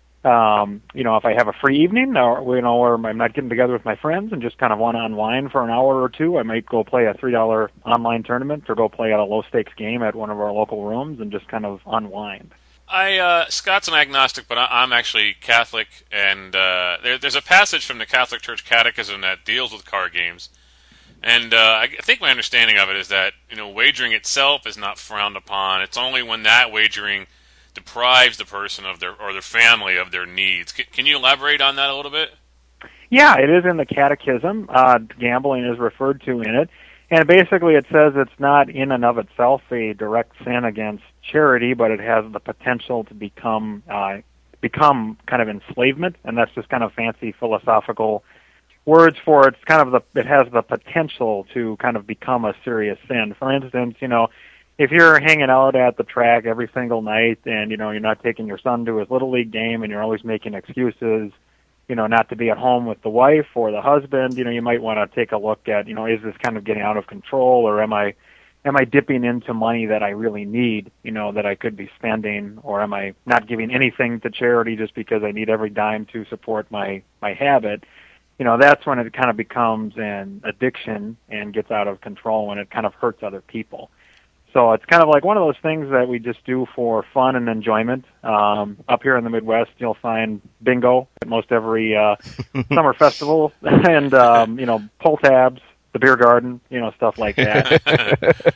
um, you know, if I have a free evening or, you know, or I'm not getting together with my friends and just kind of want to unwind for an hour or two, I might go play a three dollar online tournament or go play at a low stakes game at one of our local rooms and just kind of unwind. I uh, Scott's an agnostic, but I, I'm actually Catholic, and uh, there, there's a passage from the Catholic Church Catechism that deals with card games, and uh, I think my understanding of it is that you know wagering itself is not frowned upon. It's only when that wagering deprives the person of their or their family of their needs. C- can you elaborate on that a little bit? Yeah, it is in the Catechism. Uh, gambling is referred to in it. And basically it says it's not in and of itself a direct sin against charity, but it has the potential to become uh, become kind of enslavement, and that's just kind of fancy philosophical words for it. It's kind of the it has the potential to kind of become a serious sin. For instance, you know, if you're hanging out at the track every single night and, you know, you're not taking your son to his Little League game and you're always making excuses, you know, not to be at home with the wife or the husband, you know, you might want to take a look at, you know, is this kind of getting out of control, or am I, am I dipping into money that I really need, you know, that I could be spending, or am I not giving anything to charity just because I need every dime to support my, my habit? You know, that's when it kind of becomes an addiction and gets out of control, when it kind of hurts other people. So it's kind of like one of those things that we just do for fun and enjoyment. Um, up here in the Midwest, you'll find bingo at most every uh, summer festival, and um, you know, pull tabs, the beer garden, you know, stuff like that.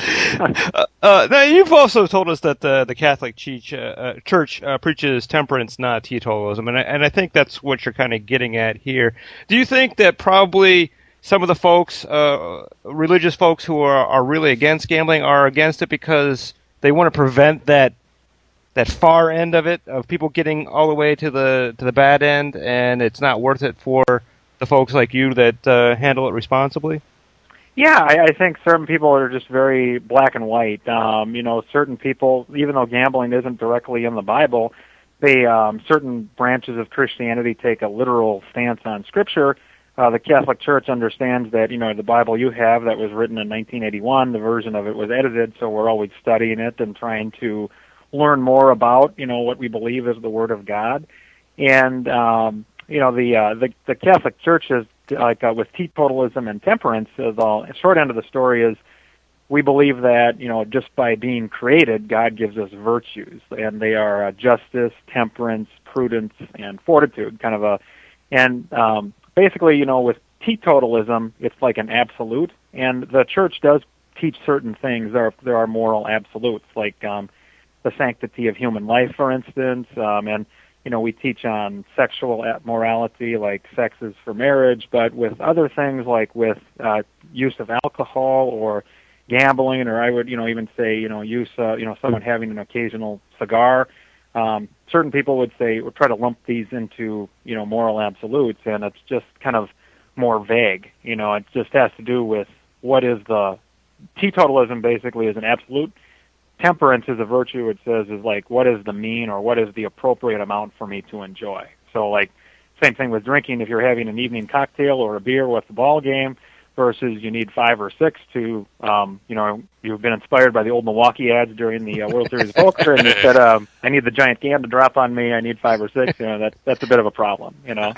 uh, uh, now, you've also told us that the the Catholic Church, uh, church uh, preaches temperance, not teetotalism, and I, and I think that's what you're kind of getting at here. Do you think that probably some of the folks, uh, religious folks who are, are really against gambling, are against it because they want to prevent that that far end of it, of people getting all the way to the to the bad end, and it's not worth it for the folks like you that uh, handle it responsibly? Yeah, I, I think certain people are just very black and white. Um, you know, certain people, even though gambling isn't directly in the Bible, they um, certain branches of Christianity take a literal stance on Scripture. Uh, the Catholic Church understands that, you know, the Bible you have that was written in nineteen eighty-one, the version of it was edited, so we're always studying it and trying to learn more about, you know, what we believe is the Word of God. And, um, you know, the, uh, the the Catholic Church is, like uh, with teetotalism and temperance, is all, the short end of the story is we believe that, you know, just by being created, God gives us virtues, and they are uh, justice, temperance, prudence, and fortitude, kind of a, and, um, basically, you know, with teetotalism, it's like an absolute, and the church does teach certain things. There are, there are moral absolutes, like um, the sanctity of human life, for instance, um, and, you know, we teach on sexual morality, like sex is for marriage, but with other things, like with uh, use of alcohol or gambling, or I would, you know, even say, you know, use, uh, you know, someone having an occasional cigar. Um, certain people would say, would try to lump these into, you know, moral absolutes, and it's just kind of more vague. You know, it just has to do with what is the, teetotalism basically is an absolute. Temperance is a virtue, it says, is like, what is the mean, or what is the appropriate amount for me to enjoy? So, like, same thing with drinking. If you're having an evening cocktail or a beer with the ball game, versus you need five or six to, um, you know, you've been inspired by the old Milwaukee ads during the uh, World Series of Poker, and you said, um, I need the giant can to drop on me, I need five or six, you know, that, that's a bit of a problem, you know.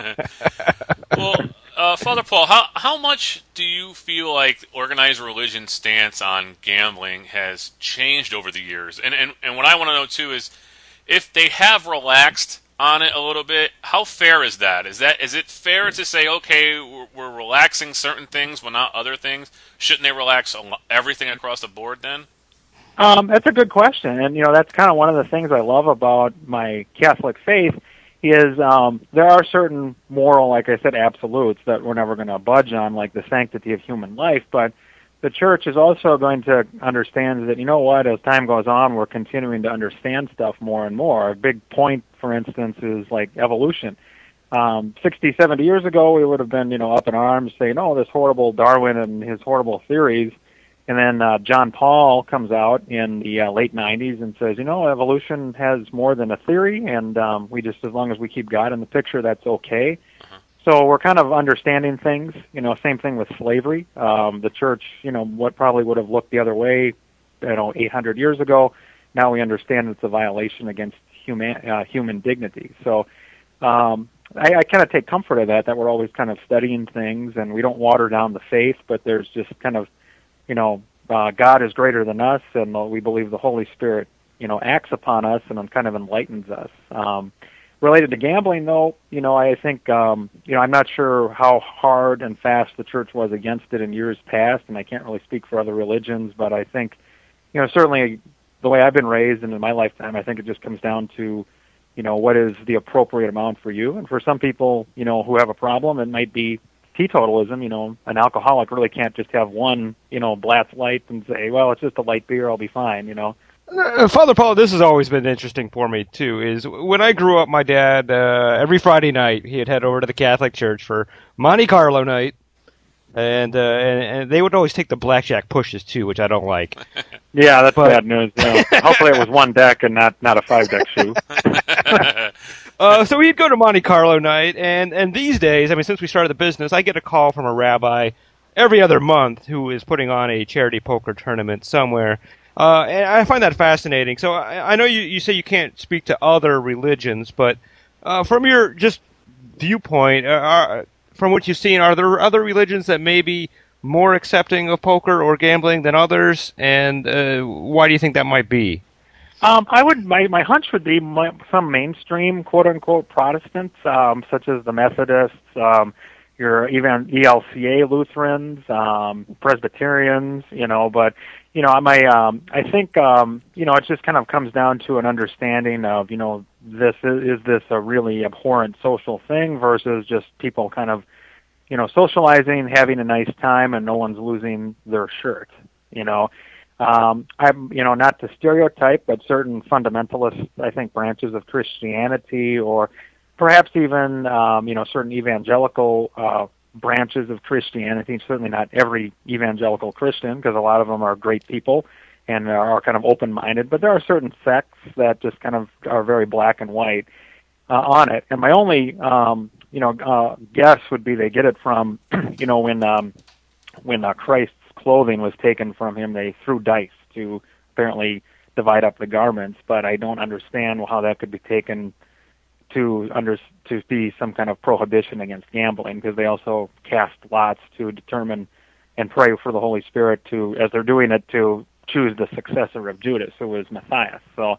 Well, uh, Father Paul, how how much do you feel like organized religion's stance on gambling has changed over the years? And, and, and what I want to know, too, is if they have relaxed on it a little bit, how fair is that? Is that is it fair to say, okay, we're, we're relaxing certain things but not other things? Shouldn't they relax everything across the board then? Um, that's a good question, and you know that's kind of one of the things I love about my Catholic faith is um, there are certain moral, like I said, absolutes that we're never going to budge on, like the sanctity of human life, but the church is also going to understand that, you know what, as time goes on, we're continuing to understand stuff more and more. A big point, for instance, is like evolution. Um, sixty, seventy years ago, we would have been, you know, up in arms saying, oh, this horrible Darwin and his horrible theories. And then uh, John Paul comes out in the uh, late nineties and says, you know, evolution has more than a theory, and um, we just, as long as we keep God in the picture, that's okay. So we're kind of understanding things, you know, same thing with slavery. Um, the church, you know, what probably would have looked the other way, you know, eight hundred years ago, now we understand it's a violation against human, uh, human dignity. So um, I, I kind of take comfort of that, that we're always kind of studying things, and we don't water down the faith, but there's just kind of, you know, uh, God is greater than us, and we believe the Holy Spirit, you know, acts upon us and kind of enlightens us. Um, related to gambling, though, you know, I think, um, you know, I'm not sure how hard and fast the church was against it in years past, and I can't really speak for other religions, but I think, you know, certainly the way I've been raised and in my lifetime, I think it just comes down to, you know, what is the appropriate amount for you. And for some people, you know, who have a problem, it might be teetotalism. You know, an alcoholic really can't just have one, you know, Blatz Light and say, well, it's just a light beer, I'll be fine, you know. Uh, Father Paul, this has always been interesting for me, too, is when I grew up, my dad, uh, every Friday night, he'd head over to the Catholic Church for Monte Carlo night, and, uh, and, and they would always take the blackjack pushes, too, which I don't like. Yeah, that's But- bad news. You know. Hopefully it was one deck and not, not a five-deck shoe. Uh, so we'd go to Monte Carlo night, and, and these days, I mean, since we started the business, I get a call from a rabbi every other month who is putting on a charity poker tournament somewhere. Uh, and I find that fascinating. So I, I know you, you say you can't speak to other religions, but uh, from your just viewpoint, uh, are, from what you've seen, are there other religions that may be more accepting of poker or gambling than others? And uh, why do you think that might be? Um, I would. My my hunch would be my, some mainstream quote unquote Protestants, um, such as the Methodists, um, your even E L C A Lutherans, um, Presbyterians. You know, but you know, my um, I think um, you know, it just kind of comes down to an understanding of you know, this is, is this a really abhorrent social thing versus just people kind of you know socializing, having a nice time, and no one's losing their shirt. You know. Um, I'm, you know, not to stereotype, but certain fundamentalist, I think, branches of Christianity, or perhaps even, um, you know, certain evangelical uh, branches of Christianity. Certainly not every evangelical Christian, because a lot of them are great people and are kind of open-minded. But there are certain sects that just kind of are very black and white uh, on it. And my only, um, you know, uh, guess would be they get it from, you know, when um, when uh, Christ. Clothing was taken from him, they threw dice to apparently divide up the garments, but I don't understand how that could be taken to under to be some kind of prohibition against gambling, because they also cast lots to determine and pray for the Holy Spirit to, as they're doing it, to choose the successor of Judas, who was Matthias. So,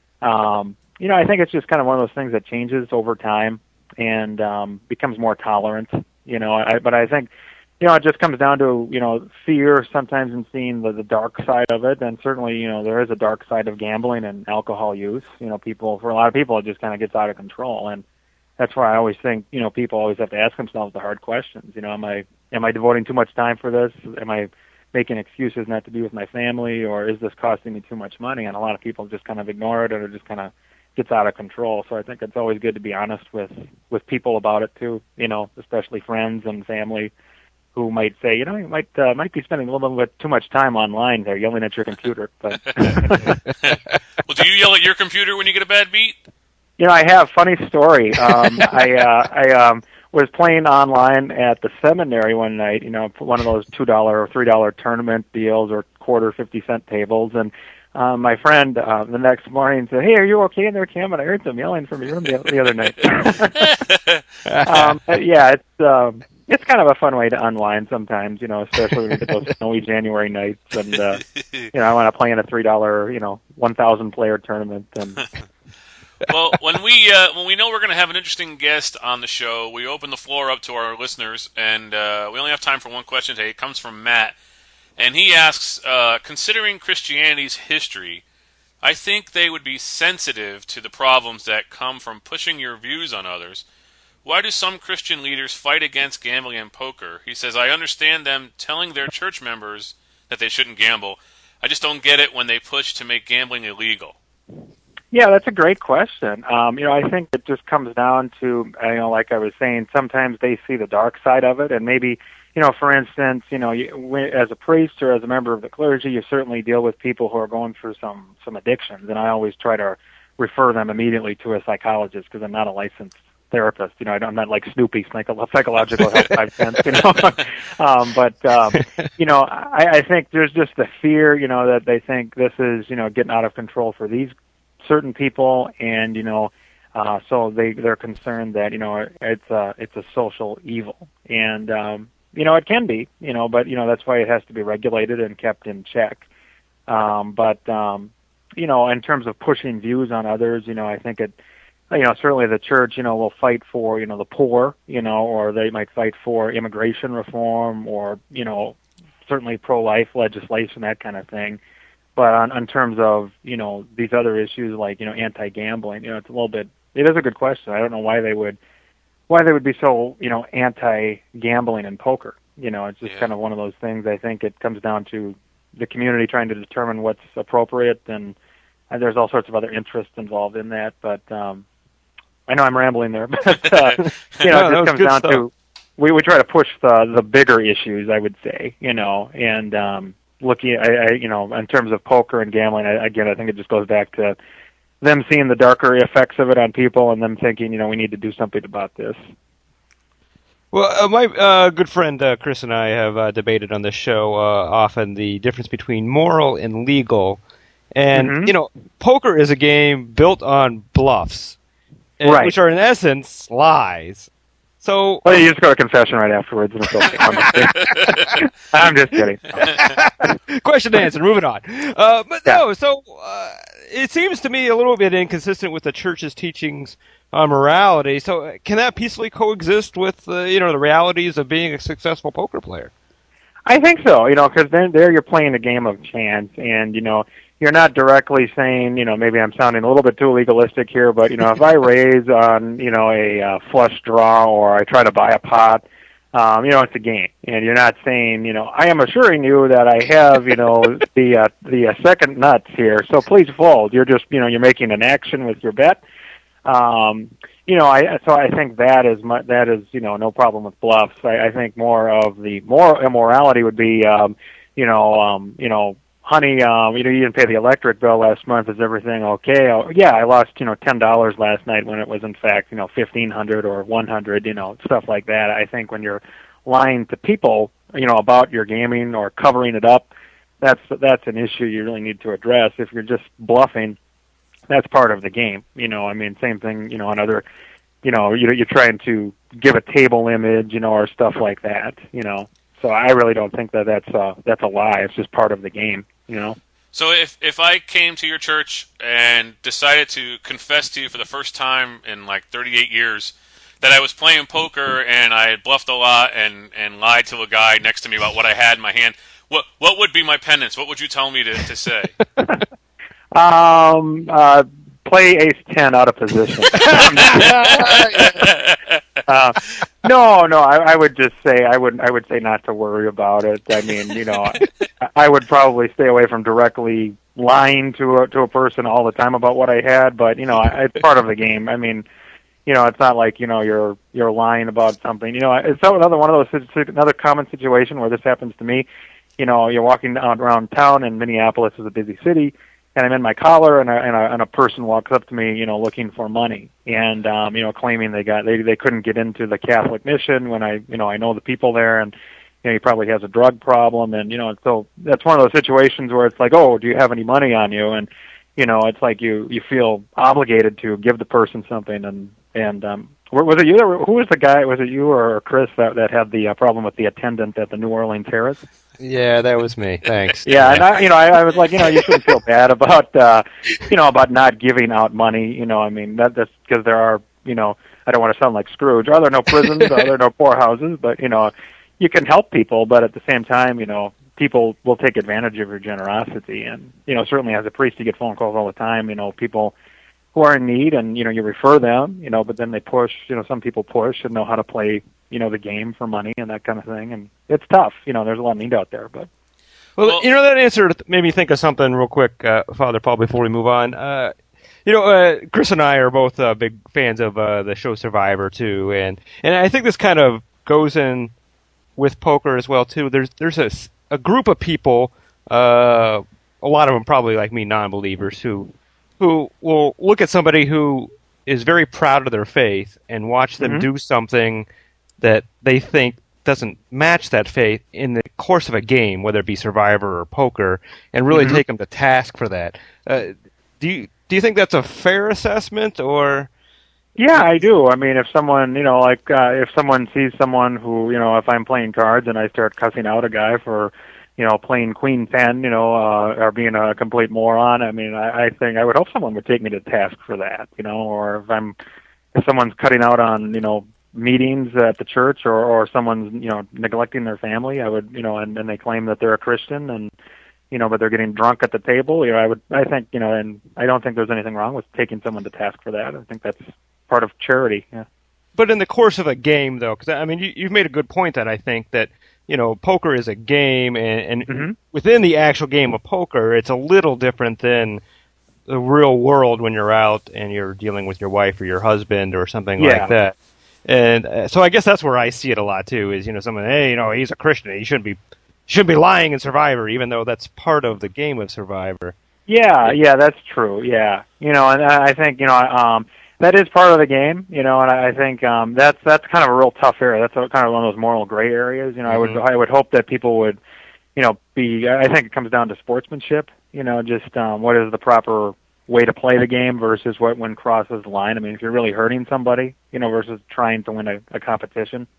um, you know, I think it's just kind of one of those things that changes over time and um, becomes more tolerant. You know, I, but I think. You know, it just comes down to, you know, fear sometimes in seeing the, the dark side of it. And certainly, you know, there is a dark side of gambling and alcohol use. You know, people, for a lot of people, it just kind of gets out of control. And that's why I always think, you know, people always have to ask themselves the hard questions. You know, am I, am I devoting too much time for this? Am I making excuses not to be with my family? Or is this costing me too much money? And a lot of people just kind of ignore it, or it just kind of gets out of control. So I think it's always good to be honest with, with people about it too, you know, especially friends and family, who might say, you know, you might uh, might be spending a little bit too much time online there, yelling at your computer. But well, do you yell at your computer when you get a bad beat? You know, I have funny story. Um, I uh, I um, was playing online at the seminary one night. You know, one of those two dollar or three dollar tournament deals or quarter fifty cent tables, and um, my friend uh, the next morning said, "Hey, are you okay in there, Cam?" And I heard some yelling from your room the, the other night. um, yeah, it's. Um, It's kind of a fun way to unwind sometimes, you know, especially when you get those snowy January nights, and uh, you know, I want to play in a three dollar, you know, one thousand player tournament. And well, when we uh, when we know we're going to have an interesting guest on the show, we open the floor up to our listeners, and uh, we only have time for one question today. It comes from Matt, and he asks, uh, considering Christianity's history, I think they would be sensitive to the problems that come from pushing your views on others. Why do some Christian leaders fight against gambling and poker? He says, I understand them telling their church members that they shouldn't gamble. I just don't get it when they push to make gambling illegal. Yeah, that's a great question. Um, you know, I think it just comes down to, you know, like I was saying, sometimes they see the dark side of it, and maybe, you know, for instance, you know, you, as a priest or as a member of the clergy, you certainly deal with people who are going through some, some addictions, and I always try to refer them immediately to a psychologist because I'm not a licensed therapist. You know, I'm not like Snoopy, psychological help five cents, you know. um, but, um, you know, I, I think there's just the fear, you know, that they think this is, you know, getting out of control for these certain people. And, you know, uh, so they, they're concerned that, you know, it's a, it's a social evil. And, um, you know, it can be, you know, but, you know, that's why it has to be regulated and kept in check. Um, but, um, you know, in terms of pushing views on others, you know, I think it, you know, certainly the church, you know, will fight for, you know, the poor, you know, or they might fight for immigration reform or, you know, certainly pro-life legislation, that kind of thing. But on, on terms of, you know, these other issues like, you know, anti-gambling, you know, it's a little bit, it is a good question. I don't know why they would, why they would be so, you know, anti-gambling in poker. You know, it's just yeah. kind of one of those things. I think it comes down to the community trying to determine what's appropriate, and, and there's all sorts of other interests involved in that. But um, I know I'm rambling there, but uh, you know, no, it just comes down stuff. to we we try to push the the bigger issues, I would say, you know, and um, looking at, I, I, you know, in terms of poker and gambling, I, again, I think it just goes back to them seeing the darker effects of it on people and them thinking, you know, we need to do something about this. Well, uh, my uh, good friend uh, Chris and I have uh, debated on this show uh, often the difference between moral and legal. And, mm-hmm. you know, poker is a game built on bluffs, and, right. which are in essence lies. So, well, you just go to confession right afterwards, and it's okay. I'm just kidding. Question answered. Moving on. Uh, but yeah. no, so uh, it seems to me a little bit inconsistent with the church's teachings on morality. So, can that peacefully coexist with uh, you know the realities of being a successful poker player? I think so. You know, because then there you're playing a game of chance, and you know. You're not directly saying, you know, maybe I'm sounding a little bit too legalistic here, but, you know, if I raise on, you know, a uh, flush draw or I try to buy a pot, um, you know, it's a game. And you're not saying, you know, I am assuring you that I have, you know, the uh, the uh, second nuts here, so please fold. You're just, you know, you're making an action with your bet. Um, you know, I so I think that is my, that is, you know, no problem with bluffs. I, I think more of the moral immorality would be, um, you know, um, you know, honey, um, you know, you didn't pay the electric bill last month. Is everything okay? Oh, yeah, I lost, you know, ten dollars last night when it was in fact, you know, fifteen hundred or one hundred. You know, stuff like that. I think when you're lying to people, you know, about your gaming or covering it up, that's that's an issue you really need to address. If you're just bluffing, that's part of the game. You know, I mean, same thing. You know, on other, you know, you you're trying to give a table image, you know, or stuff like that. You know, so I really don't think that that's uh, that's a lie. It's just part of the game. You know. So if if I came to your church and decided to confess to you for the first time in like thirty-eight years that I was playing poker and I had bluffed a lot and, and lied to a guy next to me about what I had in my hand, what what would be my penance? What would you tell me to, to say? um, uh, play ace ten out of position. uh, no, no, I, I would just say I would I would say not to worry about it. I mean, you know, I, I would probably stay away from directly lying to a, to a person all the time about what I had. But you know, I, it's part of the game. I mean, you know, it's not like you know you're you're lying about something. You know, it's another one of those another common situation where this happens to me. You know, you're walking around town, and Minneapolis is a busy city. And I'm in my collar, and a, and, a, and a person walks up to me, you know, looking for money, and um, you know, claiming they got they they couldn't get into the Catholic mission when I, you know, I know the people there, and you know, he probably has a drug problem, and you know, so that's one of those situations where it's like, oh, do you have any money on you? And you know, it's like you you feel obligated to give the person something, and and um, was it you? Who was the guy? Was it you or Chris that that had the uh, problem with the attendant at the New Orleans Harris? Yeah, that was me. Thanks. Yeah, and I, you know, I, I was like, you know, you shouldn't feel bad about, uh, you know, about not giving out money. You know, I mean, that, that's because there are, you know, I don't want to sound like Scrooge. Are there no prisons? Are there no poorhouses? But you know, you can help people, but at the same time, you know, people will take advantage of your generosity. And you know, certainly as a priest, you get phone calls all the time. You know, people who are in need, and you know, you refer them. You know, but then they push. You know, some people push and know how to play, you know, the game for money and that kind of thing. And it's tough. You know, there's a lot of need out there, but. Well, well you know, that answer made me think of something real quick, uh, Father Paul, before we move on. Uh, you know, uh, Chris and I are both uh, big fans of uh, the show Survivor, too. And, and I think this kind of goes in with poker as well, too. There's, there's a, a group of people, uh, a lot of them probably like me, non-believers, who, who will look at somebody who is very proud of their faith and watch them mm-hmm. do something that they think doesn't match that faith in the course of a game, whether it be Survivor or poker, and really mm-hmm. take them to task for that. Uh, do you do you think that's a fair assessment, or? Yeah, I do. I mean, if someone, you know, like uh, if someone sees someone who, you know, if I'm playing cards and I start cussing out a guy for, you know, playing queen ten, you know, uh, or being a complete moron. I mean, I, I think I would hope someone would take me to task for that, you know, or if I'm, if someone's cutting out on, you know, meetings at the church, or, or someone's, you know, neglecting their family, I would, you know, and, and they claim that they're a Christian and, you know, but they're getting drunk at the table, you know, I would, I think, you know, and I don't think there's anything wrong with taking someone to task for that. I think that's part of charity, yeah. But in the course of a game, though, because, I mean, you, you've made a good point that I think that, you know, poker is a game, and, and mm-hmm. within the actual game of poker, it's a little different than the real world when you're out and you're dealing with your wife or your husband or something yeah. like that. And uh, so I guess that's where I see it a lot too. Is, you know, someone, hey, you know, he's a Christian, he shouldn't be shouldn't be lying in Survivor, even though that's part of the game of Survivor. Yeah, yeah, that's true. Yeah, you know, and I think, you know, um. that is part of the game, you know, and I think um, that's that's kind of a real tough area. That's a, kind of one of those moral gray areas. You know, mm-hmm. I would I would hope that people would, you know, be. I think it comes down to sportsmanship. You know, just um, what is the proper way to play the game versus what one crosses the line. I mean, if you're really hurting somebody, you know, versus trying to win a, a competition.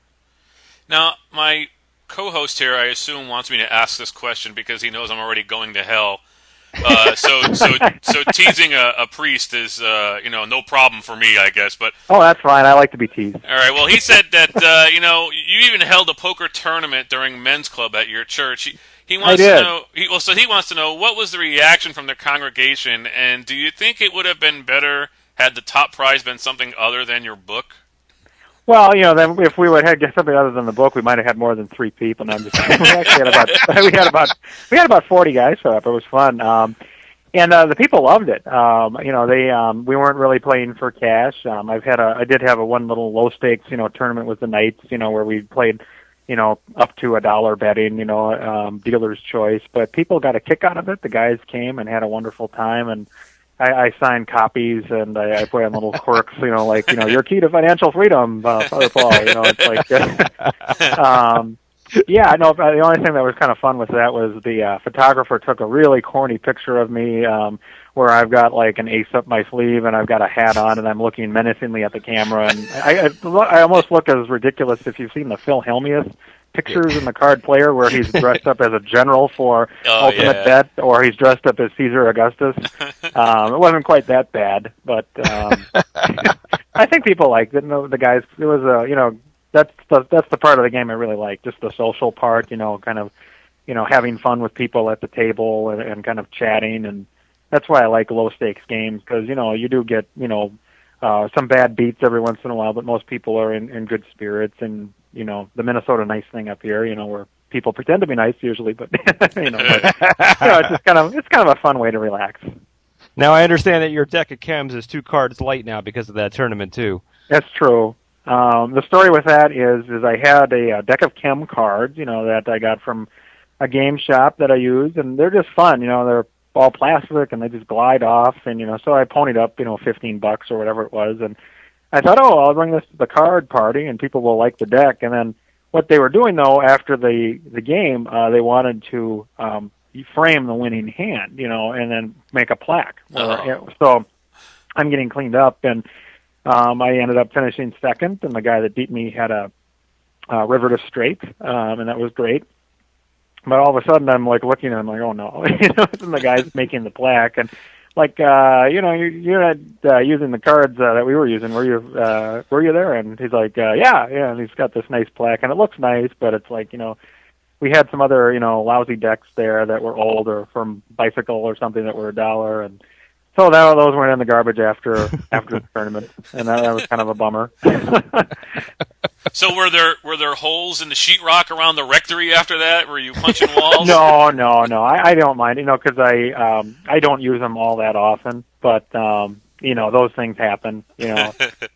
Now, my co-host here, I assume, wants me to ask this question because he knows I'm already going to hell. Uh, so, so, so teasing a, a priest is, uh, you know, no problem for me, I guess. But oh, that's fine. I like to be teased. All right. Well, he said that, uh, you know, you even held a poker tournament during men's club at your church. He, he wants I did. to know. He, well, so he wants to know what was the reaction from the congregation, and do you think it would have been better had the top prize been something other than your book? Well, you know, then if we would have had something other than the book, we might have had more than three people. No, I'm just we actually had about we had about we had about forty guys show up. It was fun, um, and uh, the people loved it. Um, you know, they um, we weren't really playing for cash. Um, I've had a I did have a one little low stakes, you know, tournament with the Knights. You know, where we played, you know, up to a dollar betting. You know, um, dealer's choice. But people got a kick out of it. The guys came and had a wonderful time, and I, I signed copies, and I, I put on little quirks, you know, like, you know, your key to financial freedom, uh, Father Paul, you know, it's like, um, yeah, no, the only thing that was kind of fun with that was the uh, photographer took a really corny picture of me, um, where I've got like an ace up my sleeve and I've got a hat on and I'm looking menacingly at the camera, and I, I, I almost look as ridiculous if you've seen the Phil Hellmuth pictures in the Card Player where he's dressed up as a general for oh, Ultimate yeah. Bet, or he's dressed up as Caesar Augustus. Um, it wasn't quite that bad, but um, I think people liked it. You know, the guys, it was a, you know, that's the that's the part of the game I really like, just the social part. You know, kind of, you know, having fun with people at the table and, and kind of chatting, and that's why I like low stakes games, because you know you do get you know uh, some bad beats every once in a while, but most people are in, in good spirits. And you know, the Minnesota nice thing up here, you know, where people pretend to be nice usually, but you know, but, you know, it's just kind of it's kind of a fun way to relax. Now I understand that your deck of chems is two cards light now because of that tournament too. That's true. Um, the story with that is is I had a, a deck of chem cards, you know, that I got from a game shop that I use, and they're just fun, you know, they're all plastic and they just glide off, and you know, so I ponied up, you know, fifteen bucks or whatever it was, and I thought, oh, I'll bring this to the card party, and people will like the deck. And then what they were doing, though, after the the game, uh, they wanted to um, frame the winning hand, you know, and then make a plaque. Oh. So I'm getting cleaned up, and um, I ended up finishing second, and the guy that beat me had a, a river to straight, um, and that was great. But all of a sudden, I'm like looking at him, like, oh no, you know, and the guy's making the plaque, and like, uh, you know, you, you're not uh, using the cards uh, that we were using. Were you, uh, were you there? And he's like, uh, yeah, yeah. And he's got this nice plaque, and it looks nice, but it's like, you know, we had some other, you know, lousy decks there that were old or from Bicycle or something that were a dollar, and so that, those went in the garbage after after the tournament, and that, that was kind of a bummer. So were there were there holes in the sheetrock around the rectory after that? Were you punching walls? no, no, no. I, I don't mind, you know, because I um, I don't use them all that often, but um, you know, those things happen, you know.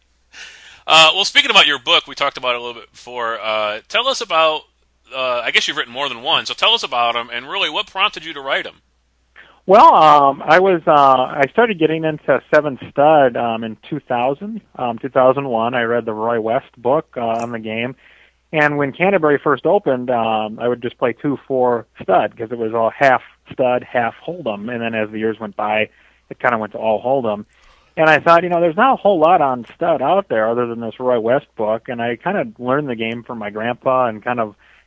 uh, well, speaking about your book, we talked about it a little bit before. Uh, tell us about. Uh, I guess you've written more than one, so tell us about them, and really, what prompted you to write them? Well, um, I was uh, I started getting into Seven Stud um, in two thousand, um, two thousand one. I read the Roy West book uh, on the game, and when Canterbury first opened, um, I would just play two four stud because it was all half stud, half hold'em, and then as the years went by, it kind of went to all hold'em. And I thought, you know, there's not a whole lot on stud out there other than this Roy West book, and I kind of learned the game from my grandpa and kind of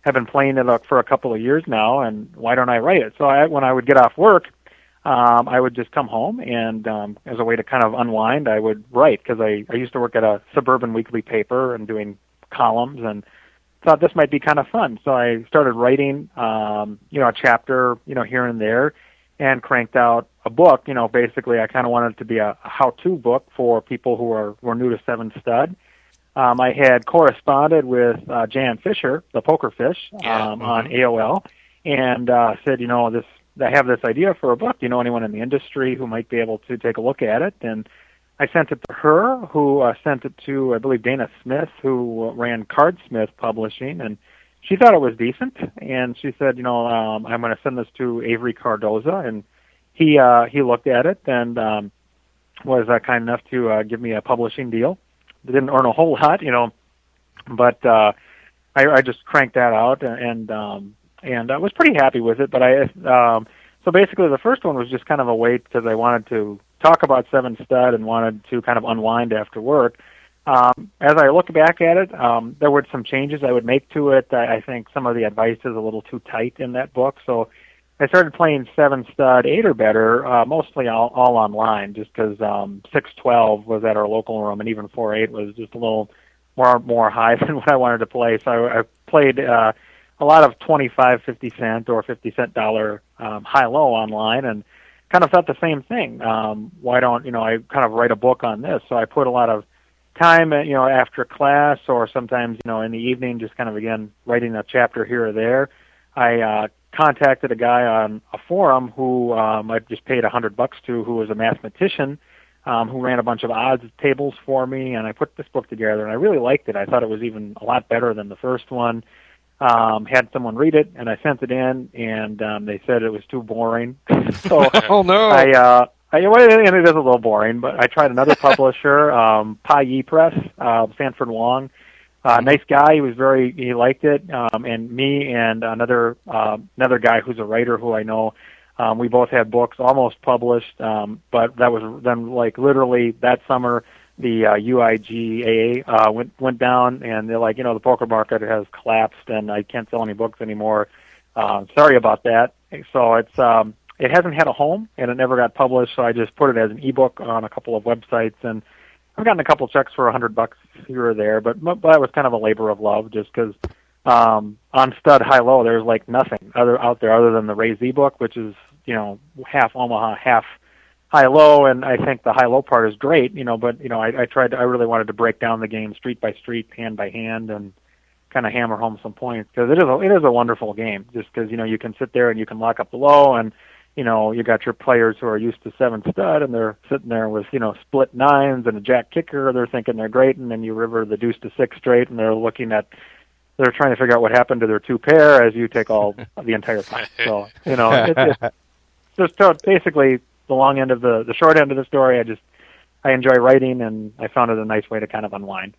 have been playing it for a couple of years now, and why don't I write it? So I, when I would get off work, um, I would just come home, and um, as a way to kind of unwind, I would write, because I, I used to work at a suburban weekly paper and doing columns, and thought this might be kind of fun. So I started writing, um, you know, a chapter, you know, here and there, and cranked out a book. You know, basically I kind of wanted it to be a, a how-to book for people who are were new to Seven Stud. Um, I had corresponded with uh, Jan Fisher, the Poker Fish, Yeah. um, Mm-hmm. on A O L, and uh, said, you know, this I have this idea for a book. Do you know anyone in the industry who might be able to take a look at it? And I sent it to her, who uh, sent it to, I believe, Dana Smith, who ran Cardsmith Publishing, and she thought it was decent. And she said, you know, um, I'm going to send this to Avery Cardoza, and he uh, he looked at it and um, was uh, kind enough to uh, give me a publishing deal. They didn't earn a whole lot, you know, but uh, I, I just cranked that out, and um, and I was pretty happy with it. But I um, so basically the first one was just kind of a wait, because I wanted to talk about Seven Stud and wanted to kind of unwind after work. Um, as I look back at it, um, there were some changes I would make to it. I, I think some of the advice is a little too tight in that book, so I started playing Seven Stud eight or better, uh, mostly all, all online, just because um, six twelve was at our local room, and even four eight was just a little more more high than what I wanted to play. So I, I played uh, a lot of twenty-five, fifty cent or fifty cent dollar um, high-low online, and kind of thought the same thing. Um, why don't, you know, I kind of write a book on this? So I put a lot of time, you know, after class, or sometimes, you know, in the evening, just kind of, again, writing a chapter here or there. I uh, contacted a guy on a forum who um, I just paid a hundred bucks to, who was a mathematician, um, who ran a bunch of odds tables for me, and I put this book together, and I really liked it. I thought it was even a lot better than the first one. Um, had someone read it, and I sent it in, and um, they said it was too boring. So Oh no! I, uh, I, well, and it is a little boring, but I tried another publisher, um, Pai Yi Press, uh, Sanford Wong. Uh, nice guy. He was very, he liked it. Um, and me and another, uh, another guy who's a writer who I know, um, we both had books almost published. Um, but that was then like literally that summer, the, uh, U I G A, uh, went, went down, and they're like, you know, the poker market has collapsed and I can't sell any books anymore. Um, sorry about that. So it's, um, it hasn't had a home, and it never got published. So I just put it as an ebook on a couple of websites, and I've gotten a couple checks for a hundred bucks here or there, but, but that was kind of a labor of love, just because um, on Stud High Low there's like nothing other out there other than the Ray Z book, which is, you know, half Omaha, half High Low, and I think the High Low part is great, you know. But you know, I, I tried, to, I really wanted to break down the game street by street, hand by hand, and kind of hammer home some points, because it is a, it is a wonderful game, just because, you know, you can sit there and you can lock up the low, and you know, you got your players who are used to Seven Stud, and they're sitting there with, you know, split nines and a jack kicker. They're thinking they're great, and then you river the deuce to six straight, and they're looking at, they're trying to figure out what happened to their two pair as you take all the entire time. So, you know, it's just, just so basically the long end of the, the short end of the story. I just, I enjoy writing, and I found it a nice way to kind of unwind.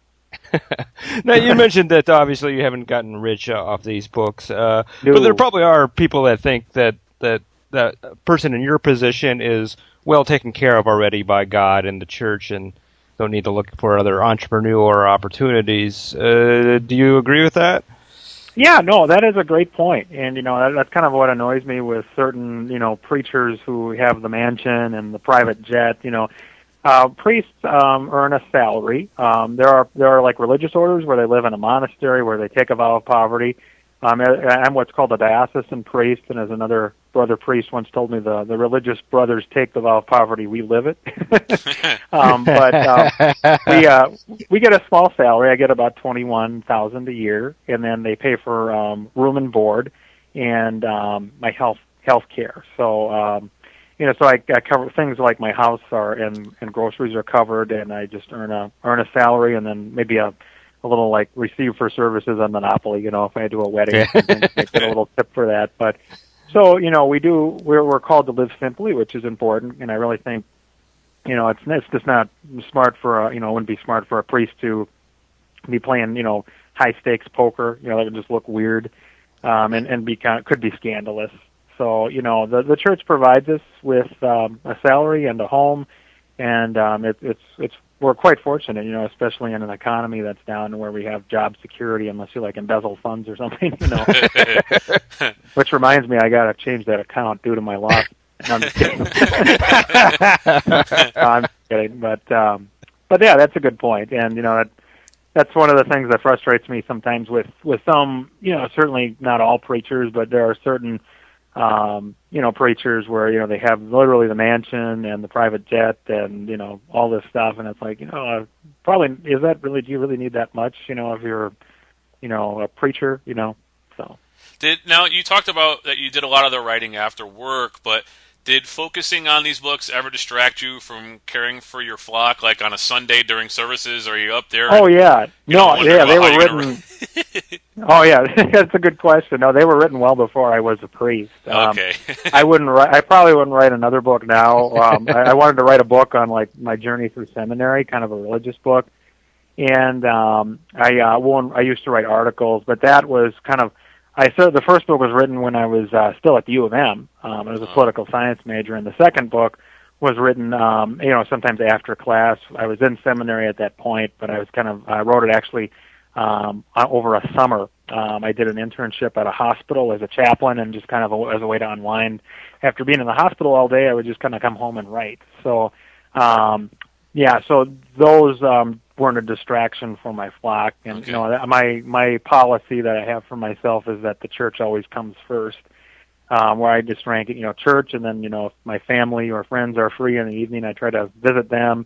Now, you mentioned that obviously you haven't gotten rich uh, off these books, uh, No. but there probably are people that think that, that that person in your position is well taken care of already by God and the church, and don't need to look for other entrepreneur opportunities. Uh, do you agree with that? Yeah, no, that is a great point. And, you know, that, that's kind of what annoys me with certain, you know, preachers who have the mansion and the private jet. You know, uh, priests um, earn a salary. Um, there are there are like religious orders where they live in a monastery where they take a vow of poverty. Um, I'm what's called a diocesan priest, and as another brother priest once told me, the, the religious brothers take the vow of poverty, we live it. um, but um, we uh, we get a small salary. I get about twenty-one thousand a year, and then they pay for um, room and board and um, my health health care. So um, you know, so I, I cover things like my house are and, and groceries are covered, and I just earn a earn a salary, and then maybe a a little like receive for services on Monopoly, you know, if I do a wedding, I get a little tip for that. But so, you know, we do, we're, we're called to live simply, which is important. And I really think, you know, it's, it's just not smart for a, you know, it wouldn't be smart for a priest to be playing, you know, high stakes poker. You know, that would just look weird, um, and, and be kind of, could be scandalous. So, you know, the, the church provides us with, um, a salary and a home. and um, it, it's it's we're quite fortunate, you know, especially in an economy that's down where we have job security, unless you like embezzle funds or something, you know. Which reminds me, I got to change that account due to my loss. No, I'm just kidding. no, I'm just kidding, but um, but yeah, that's a good point, and you know that. That's one of the things that frustrates me sometimes with, with some, you know, certainly not all preachers, but there are certain, um, you know, preachers where, you know, they have literally the mansion and the private jet and, you know, all this stuff. And it's like, you know, uh, probably, is that really, do you really need that much, you know, if you're, you know, a preacher, you know, so. Did, now, you talked about that you did a lot of the writing after work, but did focusing on these books ever distract you from caring for your flock, like on a Sunday during services? Are you up there? Oh, and, yeah. No, yeah, they were written. Re- oh, yeah, that's a good question. No, they were written well before I was a priest. Um, okay. I wouldn't write, I probably wouldn't write another book now. Um, I, I wanted to write a book on, like, my journey through seminary, kind of a religious book. And um, I, uh, one, I used to write articles, but that was kind of, I started, the first book was written when I was uh, still at the U of M. Um, I was a political science major, and the second book was written, um, you know, sometimes after class. I was in seminary at that point, but I was kind of, I wrote it actually um, over a summer. Um, I did an internship at a hospital as a chaplain, and just kind of a, as a way to unwind. After being in the hospital all day, I would just kind of come home and write. So, um, yeah, so those um, weren't a distraction for my flock, and okay. you know, my my policy that I have for myself is that the church always comes first. Um, where I just rank it, you know, church, and then, you know, if my family or friends are free in the evening, I try to visit them.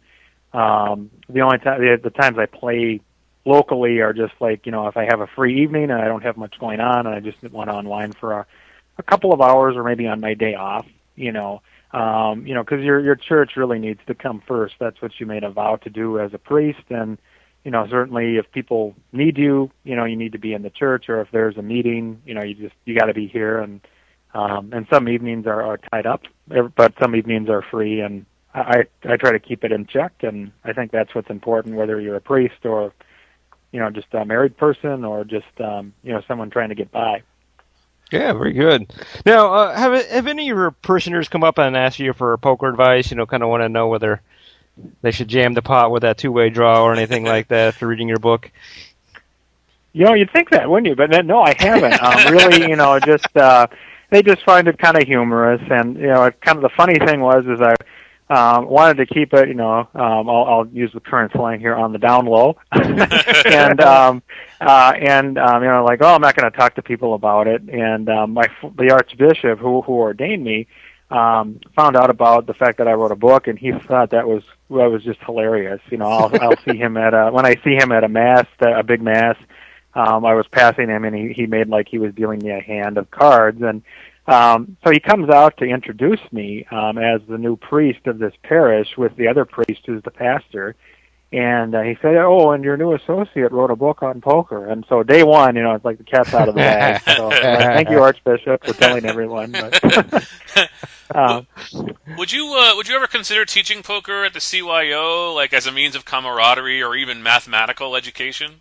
Um, the only time, the, the times I play locally are just like, you know, if I have a free evening and I don't have much going on and I just want to unwind for a, a couple of hours, or maybe on my day off, you know, um, you know, because your your church really needs to come first. That's what you made a vow to do as a priest, and you know, certainly if people need you, you know, you need to be in the church, or if there's a meeting, you know, you just you got to be here. And Um, and some evenings are, are tied up, but some evenings are free, and I, I try to keep it in check, and I think that's what's important, whether you're a priest or, you know, just a married person, or just, um, you know, someone trying to get by. Yeah, very good. Now, uh, have have any of your parishioners come up and asked you for poker advice, you know, kind of want to know whether they should jam the pot with that two-way draw or anything like that after reading your book? You know, you'd think that, wouldn't you? But no, I haven't. Um, really, you know, just... Uh, They just find it kind of humorous, and you know, kind of the funny thing was is I um, wanted to keep it, you know, um, I'll, I'll use the current slang here, on the down low, and um, uh, and um, you know, like, oh, I'm not going to talk to people about it. And um, my the Archbishop who who ordained me um, found out about the fact that I wrote a book, and he thought that was that was just hilarious. You know, I'll I'll see him at a when I see him at a mass, a big mass. Um, I was passing him, and he, he made like he was dealing me a hand of cards. And um, so he comes out to introduce me um, as the new priest of this parish with the other priest who's the pastor. And uh, he said, oh, and your new associate wrote a book on poker. And so day one, you know, it's like the cat's out of the bag. So uh, thank you, Archbishop, for telling everyone. But, uh, would you uh, would you ever consider teaching poker at the C Y O, like as a means of camaraderie or even mathematical education?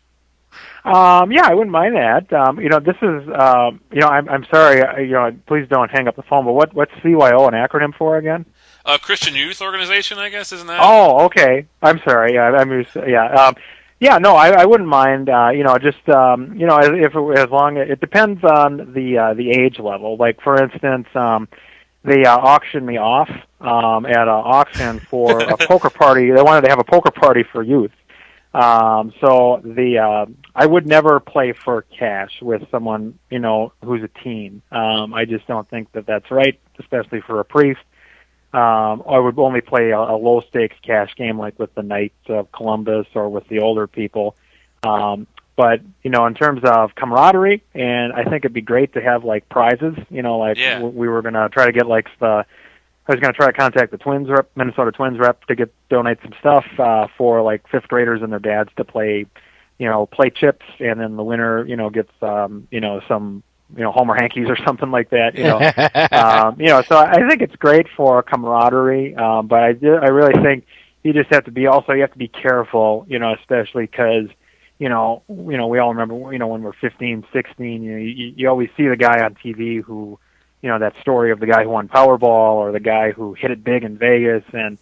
Um, yeah, I wouldn't mind that. Um, you know, this is, um, you know, I'm, I'm sorry, uh, you know, please don't hang up the phone, but what, what's C Y O an acronym for again? Uh, Christian Youth Organization, I guess, isn't that? Oh, okay. I'm sorry. Yeah, I'm used to, yeah. Um, yeah, no, I, I wouldn't mind, uh, you know, just, um, you know, if it, as long as, it depends on the, uh, the age level. Like, for instance, um, they, uh, auctioned me off, um, at an auction for a poker party. They wanted to have a poker party for youth. Um, so the, uh, I would never play for cash with someone, you know, who's a teen. Um, I just don't think that that's right, especially for a priest. Um, I would only play a, a low stakes cash game like with the Knights of Columbus or with the older people. Um, but, you know, in terms of camaraderie, and I think it'd be great to have like prizes, you know, like yeah. w- we were going to try to get like the, I was going to try to contact the Twins rep, Minnesota Twins rep, to get donate some stuff uh, for like fifth graders and their dads to play, you know, play chips, and then the winner, you know, gets um, you know, some, you know, Homer Hankies or something like that, you know. um, you know, so I think it's great for camaraderie, um, but I do, I really think you just have to be also you have to be careful, you know, especially because, you know, you know, we all remember, you know, when we're fifteen, sixteen, you know, you, you always see the guy on T V who, you know, that story of the guy who won Powerball or the guy who hit it big in Vegas, and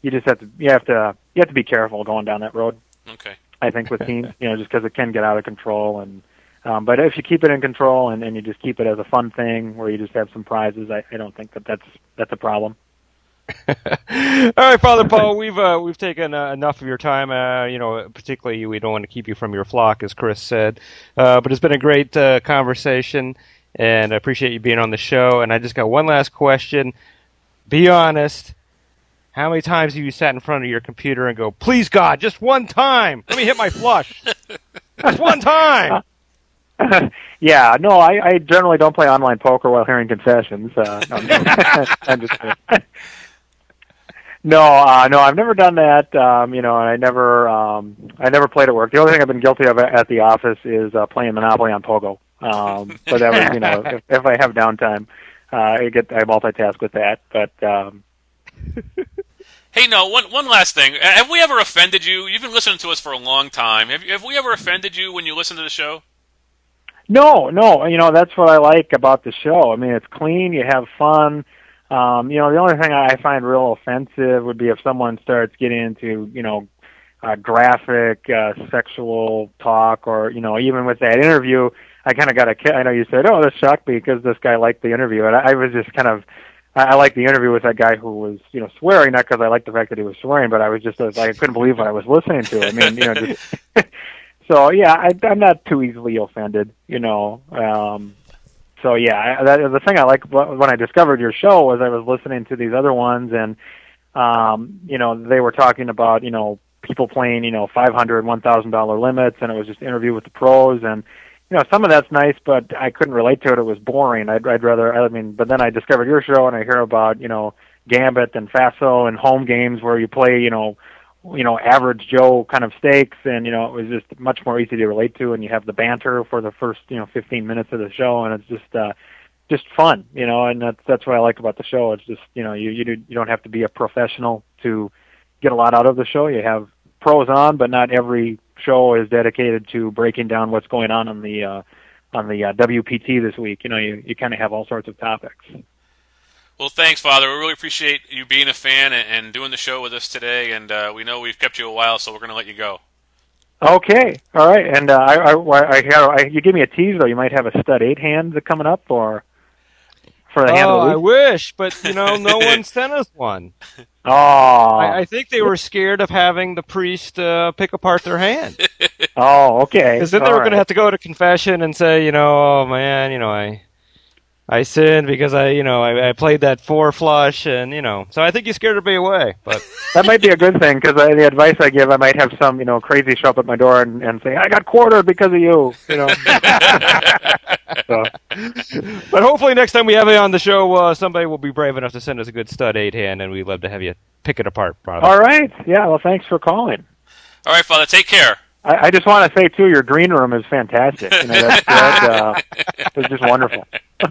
you just have to you have to you have to be careful going down that road. Okay. I think with teams, you know, just because it can get out of control, and um, but if you keep it in control and, and you just keep it as a fun thing where you just have some prizes, I, I don't think that that's that's a problem. All right, Father Paul, we've uh, we've taken uh, enough of your time. Uh, you know, particularly we don't want to keep you from your flock, as Chris said. Uh, but it's been a great uh, conversation, and I appreciate you being on the show. And I just got one last question. Be honest. How many times have you sat in front of your computer and go, please, God, just one time. Let me hit my flush. Just one time. Uh, yeah, no, I, I generally don't play online poker while hearing confessions. Uh, no, I'm just kidding. No, uh, no, I've never done that. Um, you know, and I never, um, I never played at work. The only thing I've been guilty of at the office is uh, playing Monopoly on Pogo. Um, but that was, you know, if, if I have downtime, uh, I get I multitask with that. But um, hey, no, one one last thing. Have we ever offended you? You've been listening to us for a long time. Have have we ever offended you when you listen to the show? No, no, you know, that's what I like about the show. I mean, it's clean, you have fun. Um, you know, the only thing I find real offensive would be if someone starts getting into, you know, uh, graphic uh, sexual talk, or, you know, even with that interview, I kind of got a kick. I know you said, oh, this shocked me because this guy liked the interview. And I, I was just kind of, I, I liked the interview with that guy who was, you know, swearing, not because I liked the fact that he was swearing, but I was just, like, I couldn't believe what I was listening to. I mean, you know, just, so, yeah, I, I'm not too easily offended, you know. Um, So yeah, I, that, the thing I like when I discovered your show was I was listening to these other ones, and um, you know, they were talking about, you know, people playing, you know, five hundred, one thousand dollar limits, and it was just an interview with the pros, and you know, some of that's nice, but I couldn't relate to it. It was boring. I'd, I'd rather, I mean, but then I discovered your show, and I hear about, you know, Gambit and Faso and home games where you play, you know, you know, average Joe kind of stakes, and, you know, it was just much more easy to relate to, and you have the banter for the first, you know, fifteen minutes of the show, and it's just, uh, just fun, you know, and that's, that's what I like about the show. It's just, you know, you, you, do, you don't have to be a professional to get a lot out of the show. You have pros on, but not every show is dedicated to breaking down what's going on on the, uh, on the uh, W P T this week. You know, you, you kind of have all sorts of topics. Well, thanks, Father. We really appreciate you being a fan and, and doing the show with us today, and uh, we know we've kept you a while, so we're going to let you go. Okay, all right. And uh, I, I, I, I, you give me a tease, though. You might have a stud eight hand coming up, or for the oh, hand of the week. I wish, but you know, no one sent us one. Oh, I, I think they were scared of having the priest uh, pick apart their hand. Oh, okay. Because then they all were right. going to have to go to confession and say, you know, oh man, you know, I. I sinned because I, you know, I, I played that four flush, and you know, so I think you scared everybody away. But that might be a good thing, because the advice I give, I might have some, you know, crazy show up at my door and, and say, "I got quartered because of you," you know. So. But hopefully next time we have you on the show, uh, somebody will be brave enough to send us a good stud eight hand, and we'd love to have you pick it apart. Probably. All right, yeah. Well, thanks for calling. All right, Father. Take care. I, I just want to say too, your green room is fantastic. You know, that's good. Uh, it's just wonderful.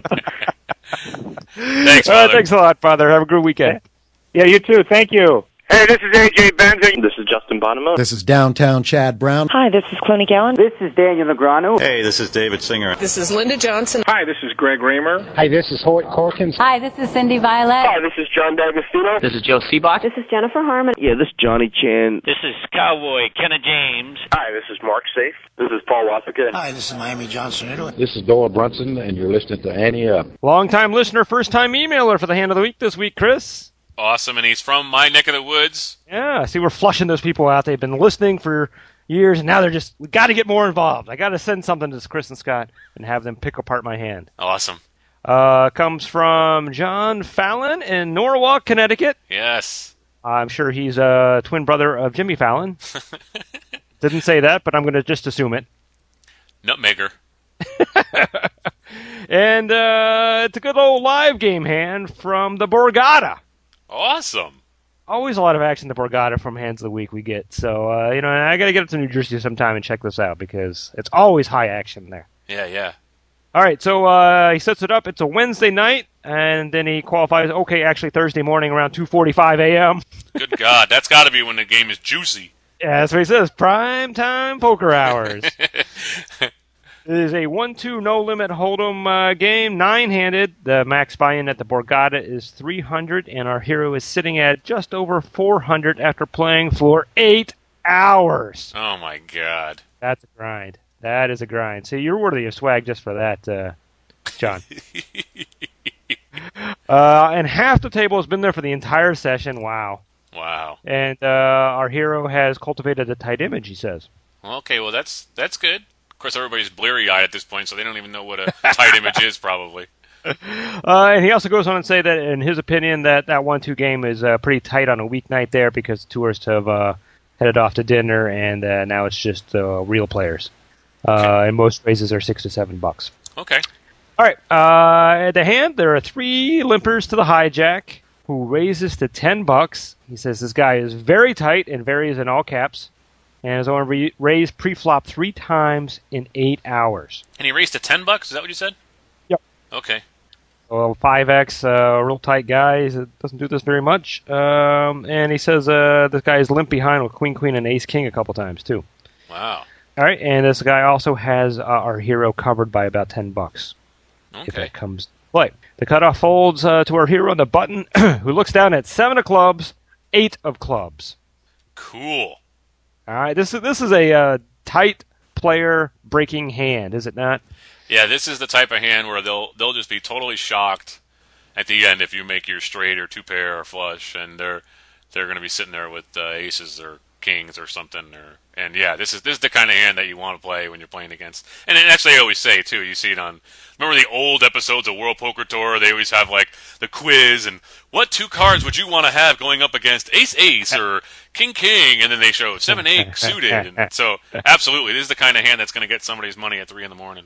Thanks, uh, Father. thanks a lot, Father. Have a good weekend. Yeah, you too. Thank you. Hey, this is A J Benson. This is Justin Bonema. This is Downtown Chad Brown. Hi, this is Cloney Gallen. This is Daniel Negreanu. Hey, this is David Singer. This is Linda Johnson. Hi, this is Greg Raymer. Hi, this is Hoyt Corkins. Hi, this is Cindy Violet. Hi, this is John D'Agostino. This is Joe Seabach. This is Jennifer Harmon. Yeah, this is Johnny Chan. This is Cowboy Kenna James. Hi, this is Mark Safe. This is Paul Wasserkin. Hi, this is Miami Johnson. This is Dola Brunson, and you're listening to Annie Up. Long-time listener, first-time emailer for the Hand of the Week this week, Chris. Awesome, and he's from my neck of the woods. Yeah, see, we're flushing those people out. They've been listening for years, and now they're just, we got to get more involved. I got to send something to Chris and Scott and have them pick apart my hand. Awesome. Uh, comes from John Fallon in Norwalk, Connecticut. Yes. I'm sure he's a twin brother of Jimmy Fallon. Didn't say that, but I'm going to just assume it. Nutmegger. And uh, it's a good old live game hand from the Borgata. Awesome. Always a lot of action the Borgata from Hands of the Week we get. So, uh, you know, I got to get up to New Jersey sometime and check this out because it's always high action there. Yeah, yeah. All right, so uh, he sets it up. It's a Wednesday night, and then he qualifies, okay, actually Thursday morning around two forty-five a.m. Good God, that's got to be when the game is juicy. Yeah, that's what he says, prime time poker hours. It is a one two no-limit hold'em uh, game, nine-handed. The max buy-in at the Borgata is three hundred, and our hero is sitting at just over four hundred after playing for eight hours. Oh, my God. That's a grind. That is a grind. See, you're worthy of swag just for that, uh, John. uh, and half the table has been there for the entire session. Wow. Wow. And uh, our hero has cultivated a tight image, he says. Okay, well, that's that's good. Of course, everybody's bleary-eyed at this point, so they don't even know what a tight image is, probably. Uh, and he also goes on to say that, in his opinion, that that one two game is uh, pretty tight on a weeknight there because tourists have uh, headed off to dinner, and uh, now it's just uh, real players. Uh, okay. And most raises are six to seven bucks. Okay. All right. Uh, at the hand, there are three limpers to the hijack, who raises to ten bucks. He says this guy is very tight, and very is in all caps, and is going to re- raise pre-flop three times in eight hours. And he raised to ten bucks. Is that what you said? Yep. Okay. Well, five X, uh, real tight guy. He doesn't do this very much. Um, and he says uh, this guy is limp behind with Queen, Queen, and Ace, King a couple times, too. Wow. All right, and this guy also has uh, our hero covered by about ten bucks. Okay. If that comes to play. The cutoff folds uh, to our hero on the button, who looks down at seven of clubs, eight of clubs. Cool. All right, this is this is a uh, tight player breaking hand, is it not? Yeah, this is the type of hand where they'll they'll just be totally shocked at the end if you make your straight or two pair or flush, and they're they're going to be sitting there with uh, aces or kings or something. Or and yeah, this is this is the kind of hand that you want to play when you're playing against. And that's what they always say too. You see it on. Remember the old episodes of World Poker Tour? They always have like the quiz and what two cards would you want to have going up against Ace Ace or King King, and then they show seven eight suited. And so absolutely, this is the kind of hand that's going to get somebody's money at three in the morning.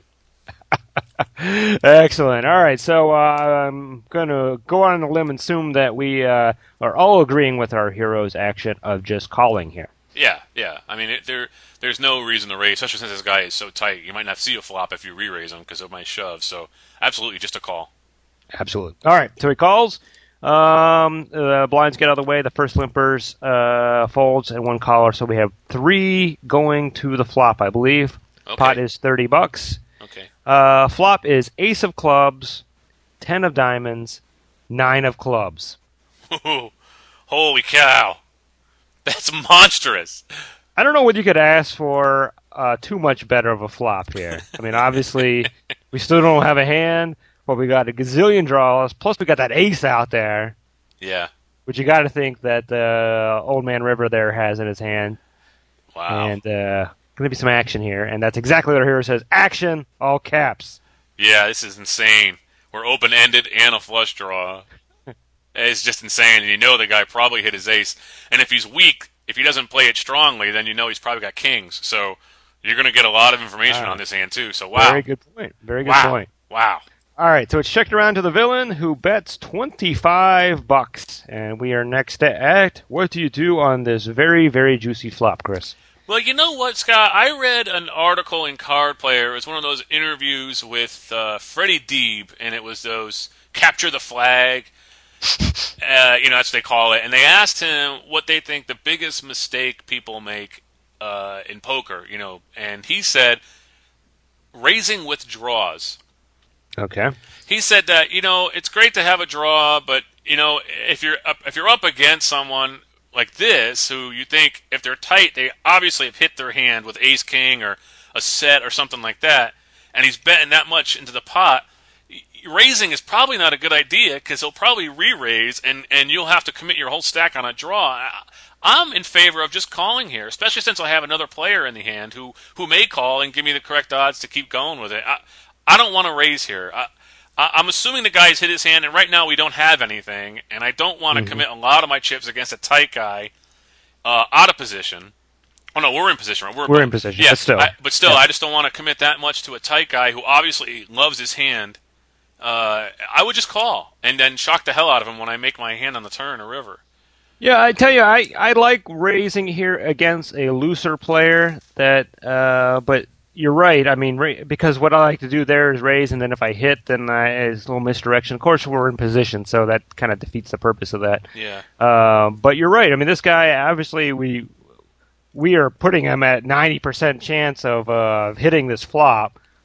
Excellent. All right, so uh, I'm going to go on a limb and assume that we uh, are all agreeing with our hero's action of just calling here. Yeah, yeah. I mean, it, there there's no reason to raise, especially since this guy is so tight. You might not see a flop if you re-raise him because of my shove. So absolutely, just a call. Absolutely. All right, so he calls. Um, the blinds get out of the way. The first limpers uh, folds and one caller. So we have three going to the flop, I believe. Okay. Pot is thirty bucks. Okay. Uh, flop is ace of clubs, ten of diamonds, nine of clubs. Ooh, holy cow. That's monstrous. I don't know what you could ask for uh, too much better of a flop here. I mean, obviously, we still don't have a hand, but we got a gazillion draws, plus we got that ace out there. Yeah. Which you got to think that uh, Old Man River there has in his hand. Wow. And uh, going to be some action here, and that's exactly what our hero says. Action, all caps. Yeah, this is insane. We're open-ended and a flush draw. It's just insane, and you know the guy probably hit his ace. And if he's weak, if he doesn't play it strongly, then you know he's probably got kings. So you're going to get a lot of information wow. on this hand, too. So, wow. Very good point. Very good wow. point. Wow. All right, so it's checked around to the villain, who bets twenty-five bucks. And we are next to act. What do you do on this very, very juicy flop, Chris? Well, you know what, Scott? I read an article in Card Player. It was one of those interviews with uh, Freddie Deeb, and it was those capture the flag. Uh, you know, that's what they call it. And they asked him what they think the biggest mistake people make uh, in poker, you know, and he said raising with draws. Okay. He said that, you know, it's great to have a draw, but, you know, if you're up, if you're up against someone like this, who you think if they're tight, they obviously have hit their hand with ace king or a set or something like that, and he's betting that much into the pot, raising is probably not a good idea because he'll probably re-raise, and, and you'll have to commit your whole stack on a draw. I'm in favor of just calling here, especially since I have another player in the hand who, who may call and give me the correct odds to keep going with it. I, I don't want to raise here. I, I, I'm assuming the guy's hit his hand, and right now we don't have anything, and I don't want to mm-hmm. commit a lot of my chips against a tight guy uh, out of position. Oh, no, we're in position. Right? We're, we're in position, yeah, but still. I, but still, yeah. I just don't want to commit that much to a tight guy who obviously loves his hand. Uh, I would just call and then shock the hell out of him when I make my hand on the turn or river. Yeah, I tell you, I, I like raising here against a looser player. That, uh, but you're right. I mean, ra- because what I like to do there is raise, and then if I hit, then I, it's a little misdirection. Of course, we're in position, so that kind of defeats the purpose of that. Yeah. Uh, but you're right. I mean, this guy, obviously, we we are putting him at ninety percent chance of uh, hitting this flop.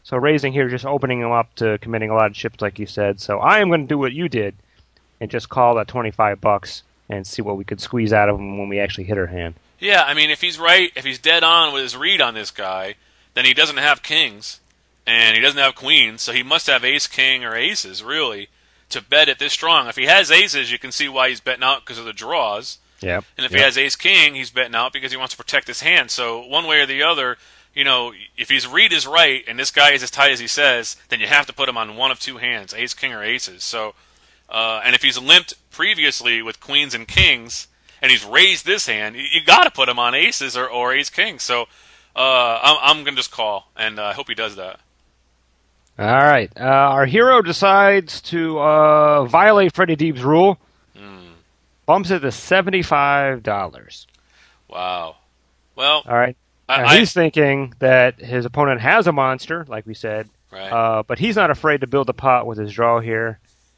So raising here, just opening him up to committing a lot of chips, like you said. So I am going to do what you did and just call that twenty-five bucks and see what we could squeeze out of him when we actually hit our hand. Yeah, I mean, if he's right, if he's dead on with his read on this guy, then he doesn't have kings, and he doesn't have queens, so he must have ace, king, or aces, really, to bet it this strong. If he has aces, you can see why he's betting out because of the draws. Yep. And if yep. he has ace, king, he's betting out because he wants to protect his hand. So one way or the other, you know, if his read is right and this guy is as tight as he says, then you have to put him on one of two hands, ace, king, or aces. So, uh, and if he's limped previously with queens and kings, and he's raised this hand, you, you got to put him on aces or, or ace, king. So uh, I'm, I'm going to just call, and uh, I hope he does that. All right. Uh, our hero decides to uh, violate Freddie Deeb's rule. Mm. Bumps it to seventy-five dollars. Wow. Well, all right. I, uh, he's I, thinking that his opponent has a monster, like we said, right. uh, but he's not afraid to build a pot with his draw here.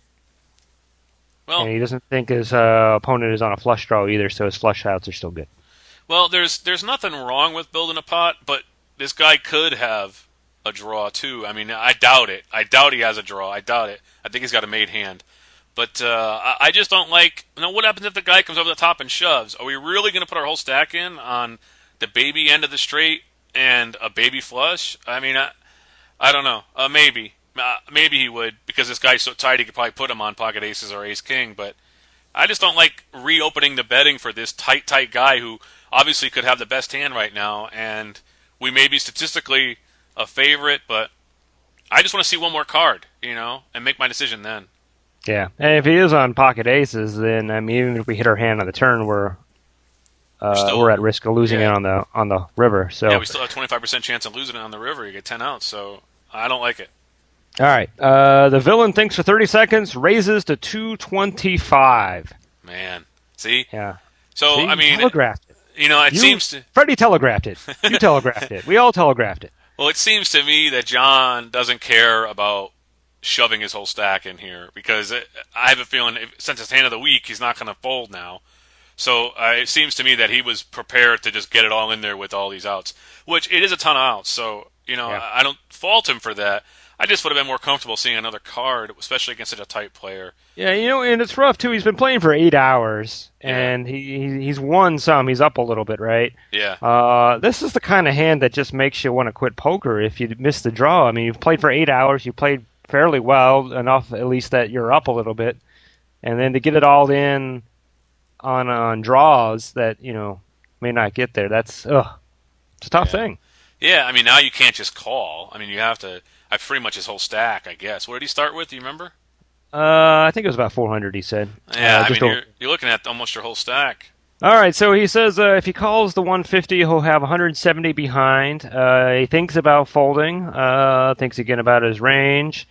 Well, and he doesn't think his uh, opponent is on a flush draw either, so his flush outs are still good. Well, there's there's nothing wrong with building a pot, but this guy could have a draw too. I mean, I doubt it. I doubt he has a draw. I doubt it. I think he's got a made hand. But uh, I, I just don't like... You know, what happens if the guy comes over the top and shoves? Are we really going to put our whole stack in on the baby end of the straight and a baby flush? I mean, I, I don't know. Uh, maybe. Uh, maybe he would, because this guy's so tight he could probably put him on pocket aces or ace king. But I just don't like reopening the betting for this tight, tight guy who obviously could have the best hand right now. And we may be statistically a favorite, but I just want to see one more card, you know, and make my decision then. Yeah, and if he is on pocket aces, then I mean, even if we hit our hand on the turn, we're uh, we're, still, we're at risk of losing yeah. it on the on the river. So yeah, we still have twenty-five percent chance of losing it on the river. You get ten outs, so I don't like it. All right, uh, the villain thinks for thirty seconds, raises to two twenty-five. Man, see, yeah. So see? I mean, telegraphed it. You know, it you, seems to Freddie telegraphed it. You telegraphed it. We all telegraphed it. Well, it seems to me that John doesn't care about shoving his whole stack in here, because it, I have a feeling if, since it's hand of the week, he's not going to fold now. So uh, it seems to me that he was prepared to just get it all in there with all these outs, which it is a ton of outs. So, you know, yeah. I, I don't fault him for that. I just would have been more comfortable seeing another card, especially against such a tight player. Yeah, you know, and it's rough, too. He's been playing for eight hours, and yeah. he he's won some. He's up a little bit, right? Yeah. Uh, this is the kind of hand that just makes you want to quit poker if you miss the draw. I mean, you've played for eight hours. You played fairly well, enough at least that you're up a little bit. And then to get it all in on on draws that, you know, may not get there, that's, ugh, it's a tough yeah. thing. Yeah, I mean, now you can't just call. I mean, you have to... I pretty much his whole stack, I guess. What did he start with? Do you remember? Uh, I think it was about four hundred, he said. Yeah, uh, I just mean, a... you're, you're looking at almost your whole stack. All right, so he says uh, if he calls the one fifty, he'll have one hundred seventy behind. Uh, he thinks about folding, uh, thinks again about his range.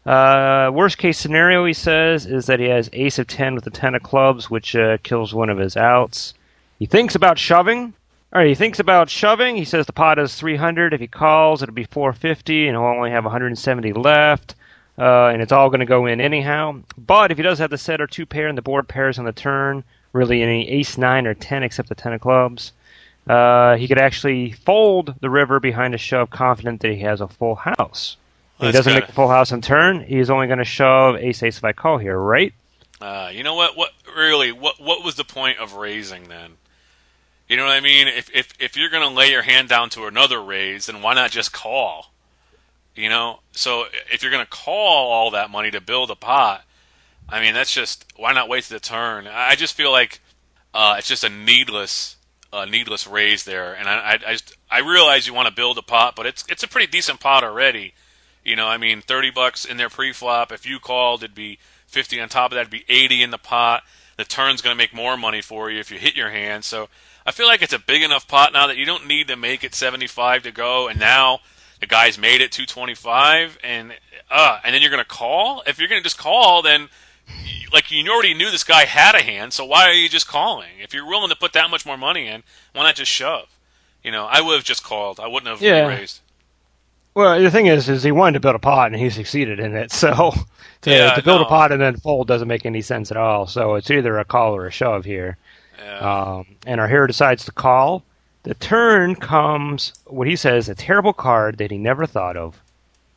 Uh, worst case scenario, he says, is that he has ace of ten with the ten of clubs, which uh, kills one of his outs. He thinks about shoving. All right, he thinks about shoving. He says the pot is three hundred. If he calls, it'll be four fifty, and he'll only have one hundred seventy left, uh, and it's all going to go in anyhow. But if he does have the set or two pair and the board pairs on the turn, really any ace nine or ten except the ten of clubs, uh, he could actually fold the river behind a shove, confident that he has a full house. If he doesn't good. make the full house on turn, he's only going to shove ace ace if I call here, right? Uh, you know what? What really? What what was the point of raising then? You know what I mean? If if if you're going to lay your hand down to another raise, then why not just call? You know? So if you're going to call all that money to build a pot, I mean, that's just, why not wait to the turn? I just feel like uh, it's just a needless uh, needless raise there. And I I, I, just, I realize you want to build a pot, but it's it's a pretty decent pot already. You know, I mean, thirty bucks in their pre-flop. If you called, it'd be fifty on top of that. It'd be eighty in the pot. The turn's going to make more money for you if you hit your hand. So I feel like it's a big enough pot now that you don't need to make it seventy-five to go. And now the guy's made it two twenty-five, and uh, and then you're going to call. If you're going to just call, then like you already knew this guy had a hand, so why are you just calling? If you're willing to put that much more money in, why not just shove? You know, I would have just called. I wouldn't have yeah. raised. Well, the thing is, is he wanted to build a pot, and he succeeded in it. So to, yeah, to build no. a pot and then fold doesn't make any sense at all. So it's either a call or a shove here. Yeah. Um, and our hero decides to call. The turn comes, what he says, a terrible card that he never thought of.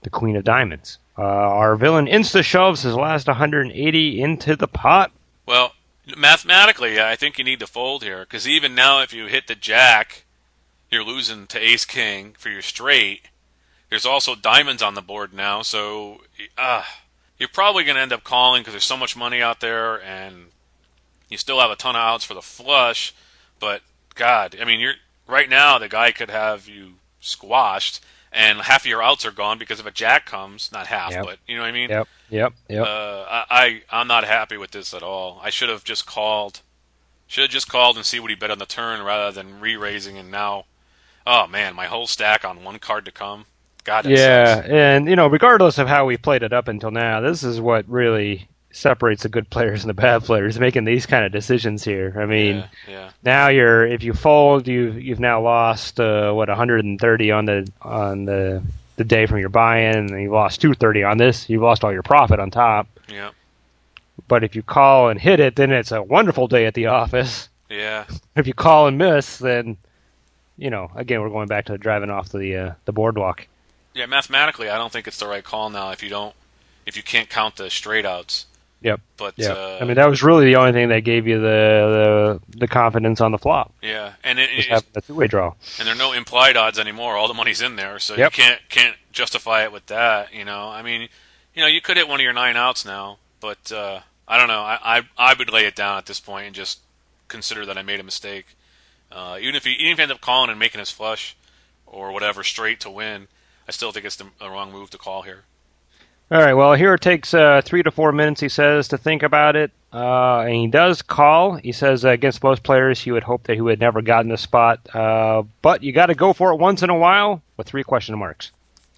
the queen of diamonds. Uh, our villain insta-shoves his last one hundred eighty into the pot. Well, mathematically, I think you need to fold here, because even now if you hit the jack, you're losing to ace-king for your straight. There's also diamonds on the board now, so uh, you're probably going to end up calling because there's so much money out there, and you still have a ton of outs for the flush. But, God, I mean, you're right now the guy could have you squashed, and half of your outs are gone because if a jack comes, not half, Yep. but you know what I mean? Yep, yep, yep. Uh, I, I, I'm not happy with this at all. I should have just called. Should have just called and see what he bet on the turn rather than re-raising, and now, oh man, my whole stack on one card to come. God, that yeah, sucks. and, you know, regardless of how we played it up until now, this is what really separates the good players and the bad players, making these kind of decisions here. I mean, Yeah, yeah. now you're if you fold, you you've now lost uh, what one hundred thirty on the on the the day from your buy-in, and you lost two hundred thirty on this. You've lost all your profit on top. Yeah. But if you call and hit it, then it's a wonderful day at the office. Yeah. If you call and miss, then, you know, again, we're going back to driving off the uh, the boardwalk. Yeah, mathematically, I don't think it's the right call now if you don't, if you can't count the straight outs. Yep. But yep. uh, I mean, that was really the only thing that gave you the the, the confidence on the flop. yeah, and it, Was it, having a two-way draw. and there are no implied odds anymore. All the money's in there, so Yep. you can't can't justify it with that. You know, I mean, you know, you could hit one of your nine outs now, but uh, I don't know. I, I I would lay it down at this point and just consider that I made a mistake. Uh, even if he even if he ends up calling and making his flush or whatever straight to win, I still think it's the, the wrong move to call here. All right, well, here it takes uh, three to four minutes, he says, to think about it. Uh, and he does call. He says uh, against most players, he would hope that he would never gotten this spot. Uh, but you got to go for it once in a while with three question marks.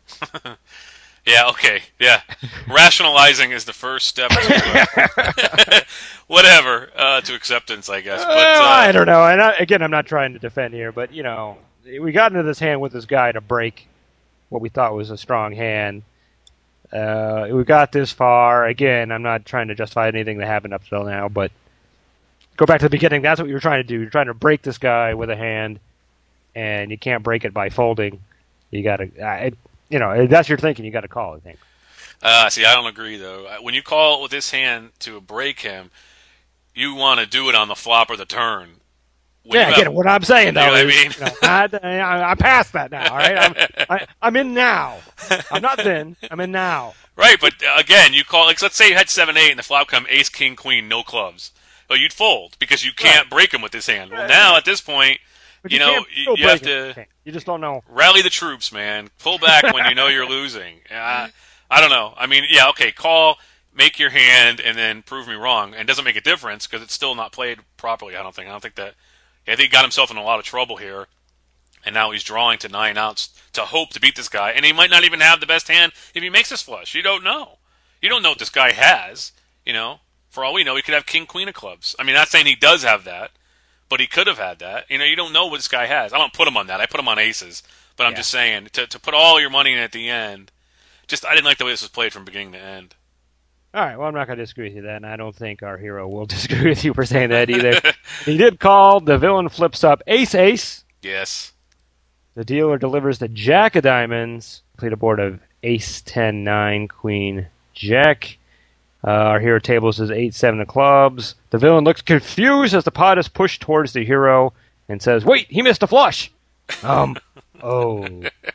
Yeah, okay, yeah. Rationalizing is the first step to uh, whatever, uh, to acceptance, I guess. But uh, I don't know. And I, again, I'm not trying to defend here, but, you know, we got into this hand with this guy to break what we thought was a strong hand. Uh, we got this far. Again, I'm not trying to justify anything that happened up till now, but go back to the beginning. That's what you were trying to do. You're trying to break this guy with a hand, and you can't break it by folding. You got to, uh, you know, if that's your thinking, you got to call, I think. Uh, see, I don't agree, though. When you call with this hand to break him, you want to do it on the flop or the turn. When yeah, you get have, it. What I'm saying, though, you know what is, I mean? you know, I, I, I'm past that now, all right? I'm, I, I'm in now. I'm not then. I'm in now. Right, but uh, again, you call, like, let's say you had seven eight and the flop come ace, king, queen, no clubs. Well, you'd fold because you can't Right. break him with this hand. Well, now at this point, But you, you know, can't you, still you have break it. to You just don't know. rally the troops, man. Pull back when you know you're losing. Uh, I don't know. I mean, yeah, okay, call, make your hand, and then prove me wrong. And it doesn't make a difference because it's still not played properly, I don't think. I don't think that... I think he got himself in a lot of trouble here, and now he's drawing to nine outs to hope to beat this guy, and he might not even have the best hand if he makes this flush. You don't know. You don't know what this guy has, you know. For all we know, he could have king, queen of clubs. I mean, not saying he does have that, but he could have had that. You know, you don't know what this guy has. I don't put him on that. I put him on aces, but I'm Yeah. just saying, to to put all your money in at the end, just I didn't like the way this was played from beginning to end. All right, well, I'm not going to disagree with you then, and I don't think our hero will disagree with you for saying that either. He did call. The villain flips up ace-ace. Yes. The dealer delivers the jack of diamonds. Complete a board of ace, ten, nine, queen, jack. Uh, our hero table says eight, seven of clubs. The villain looks confused as the pot is pushed towards the hero and says, "Wait, he missed a flush." Um, oh.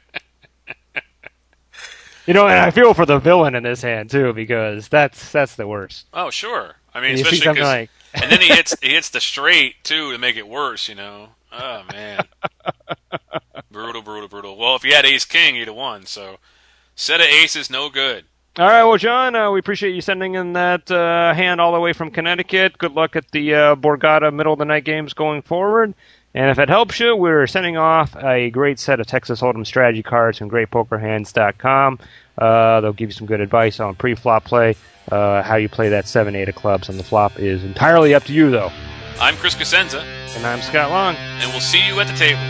You know, and I feel for the villain in this hand too, because that's that's the worst. Oh, sure. I mean, You see especially something 'cause- like- and then he hits he hits the straight too to make it worse. You know. Oh man. brutal, brutal, brutal. Well, if you had ace king, you'd have won. So, set of aces, no good. All right, well, John, uh, we appreciate you sending in that uh, hand all the way from Connecticut. Good luck at the uh, Borgata middle of the night games going forward. And if it helps you, we're sending off a great set of Texas Hold'em strategy cards from great poker hands dot com. Uh, they'll give you some good advice on pre-flop play. Uh, how you play that seven eight of clubs on the flop is entirely up to you, though. I'm Chris Cosenza, And I'm Scott Long. and we'll see you at the table.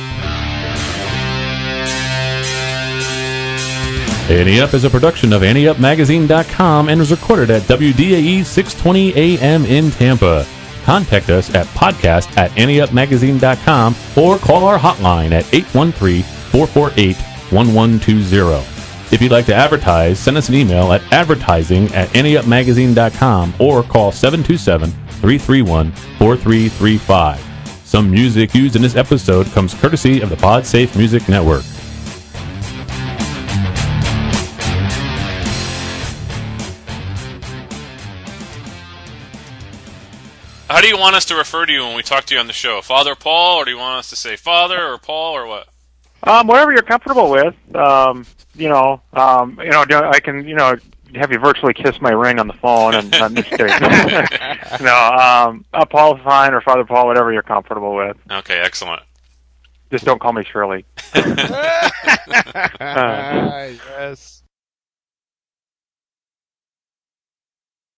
Ante Up is a production of ante up magazine dot com and was recorded at W D A E six twenty A M in Tampa. Contact us at podcast at ante up magazine dot com or call our hotline at eight one three, four four eight, one one two zero. If you'd like to advertise, send us an email at advertising at any up magazine dot com or call seven two seven, three three one, four three three five. Some music used in this episode comes courtesy of the PodSafe Music Network. How do you want us to refer to you when we talk to you on the show? Father Paul, or do you want us to say Father or Paul or what? Um, whatever you're comfortable with. Um, you know, um, you know, I can, you know, have you virtually kiss my ring on the phone, and I'm just kidding. no, um, uh, Paul's fine, or Father Paul, whatever you're comfortable with. Okay, excellent. Just don't call me Shirley. uh, yes.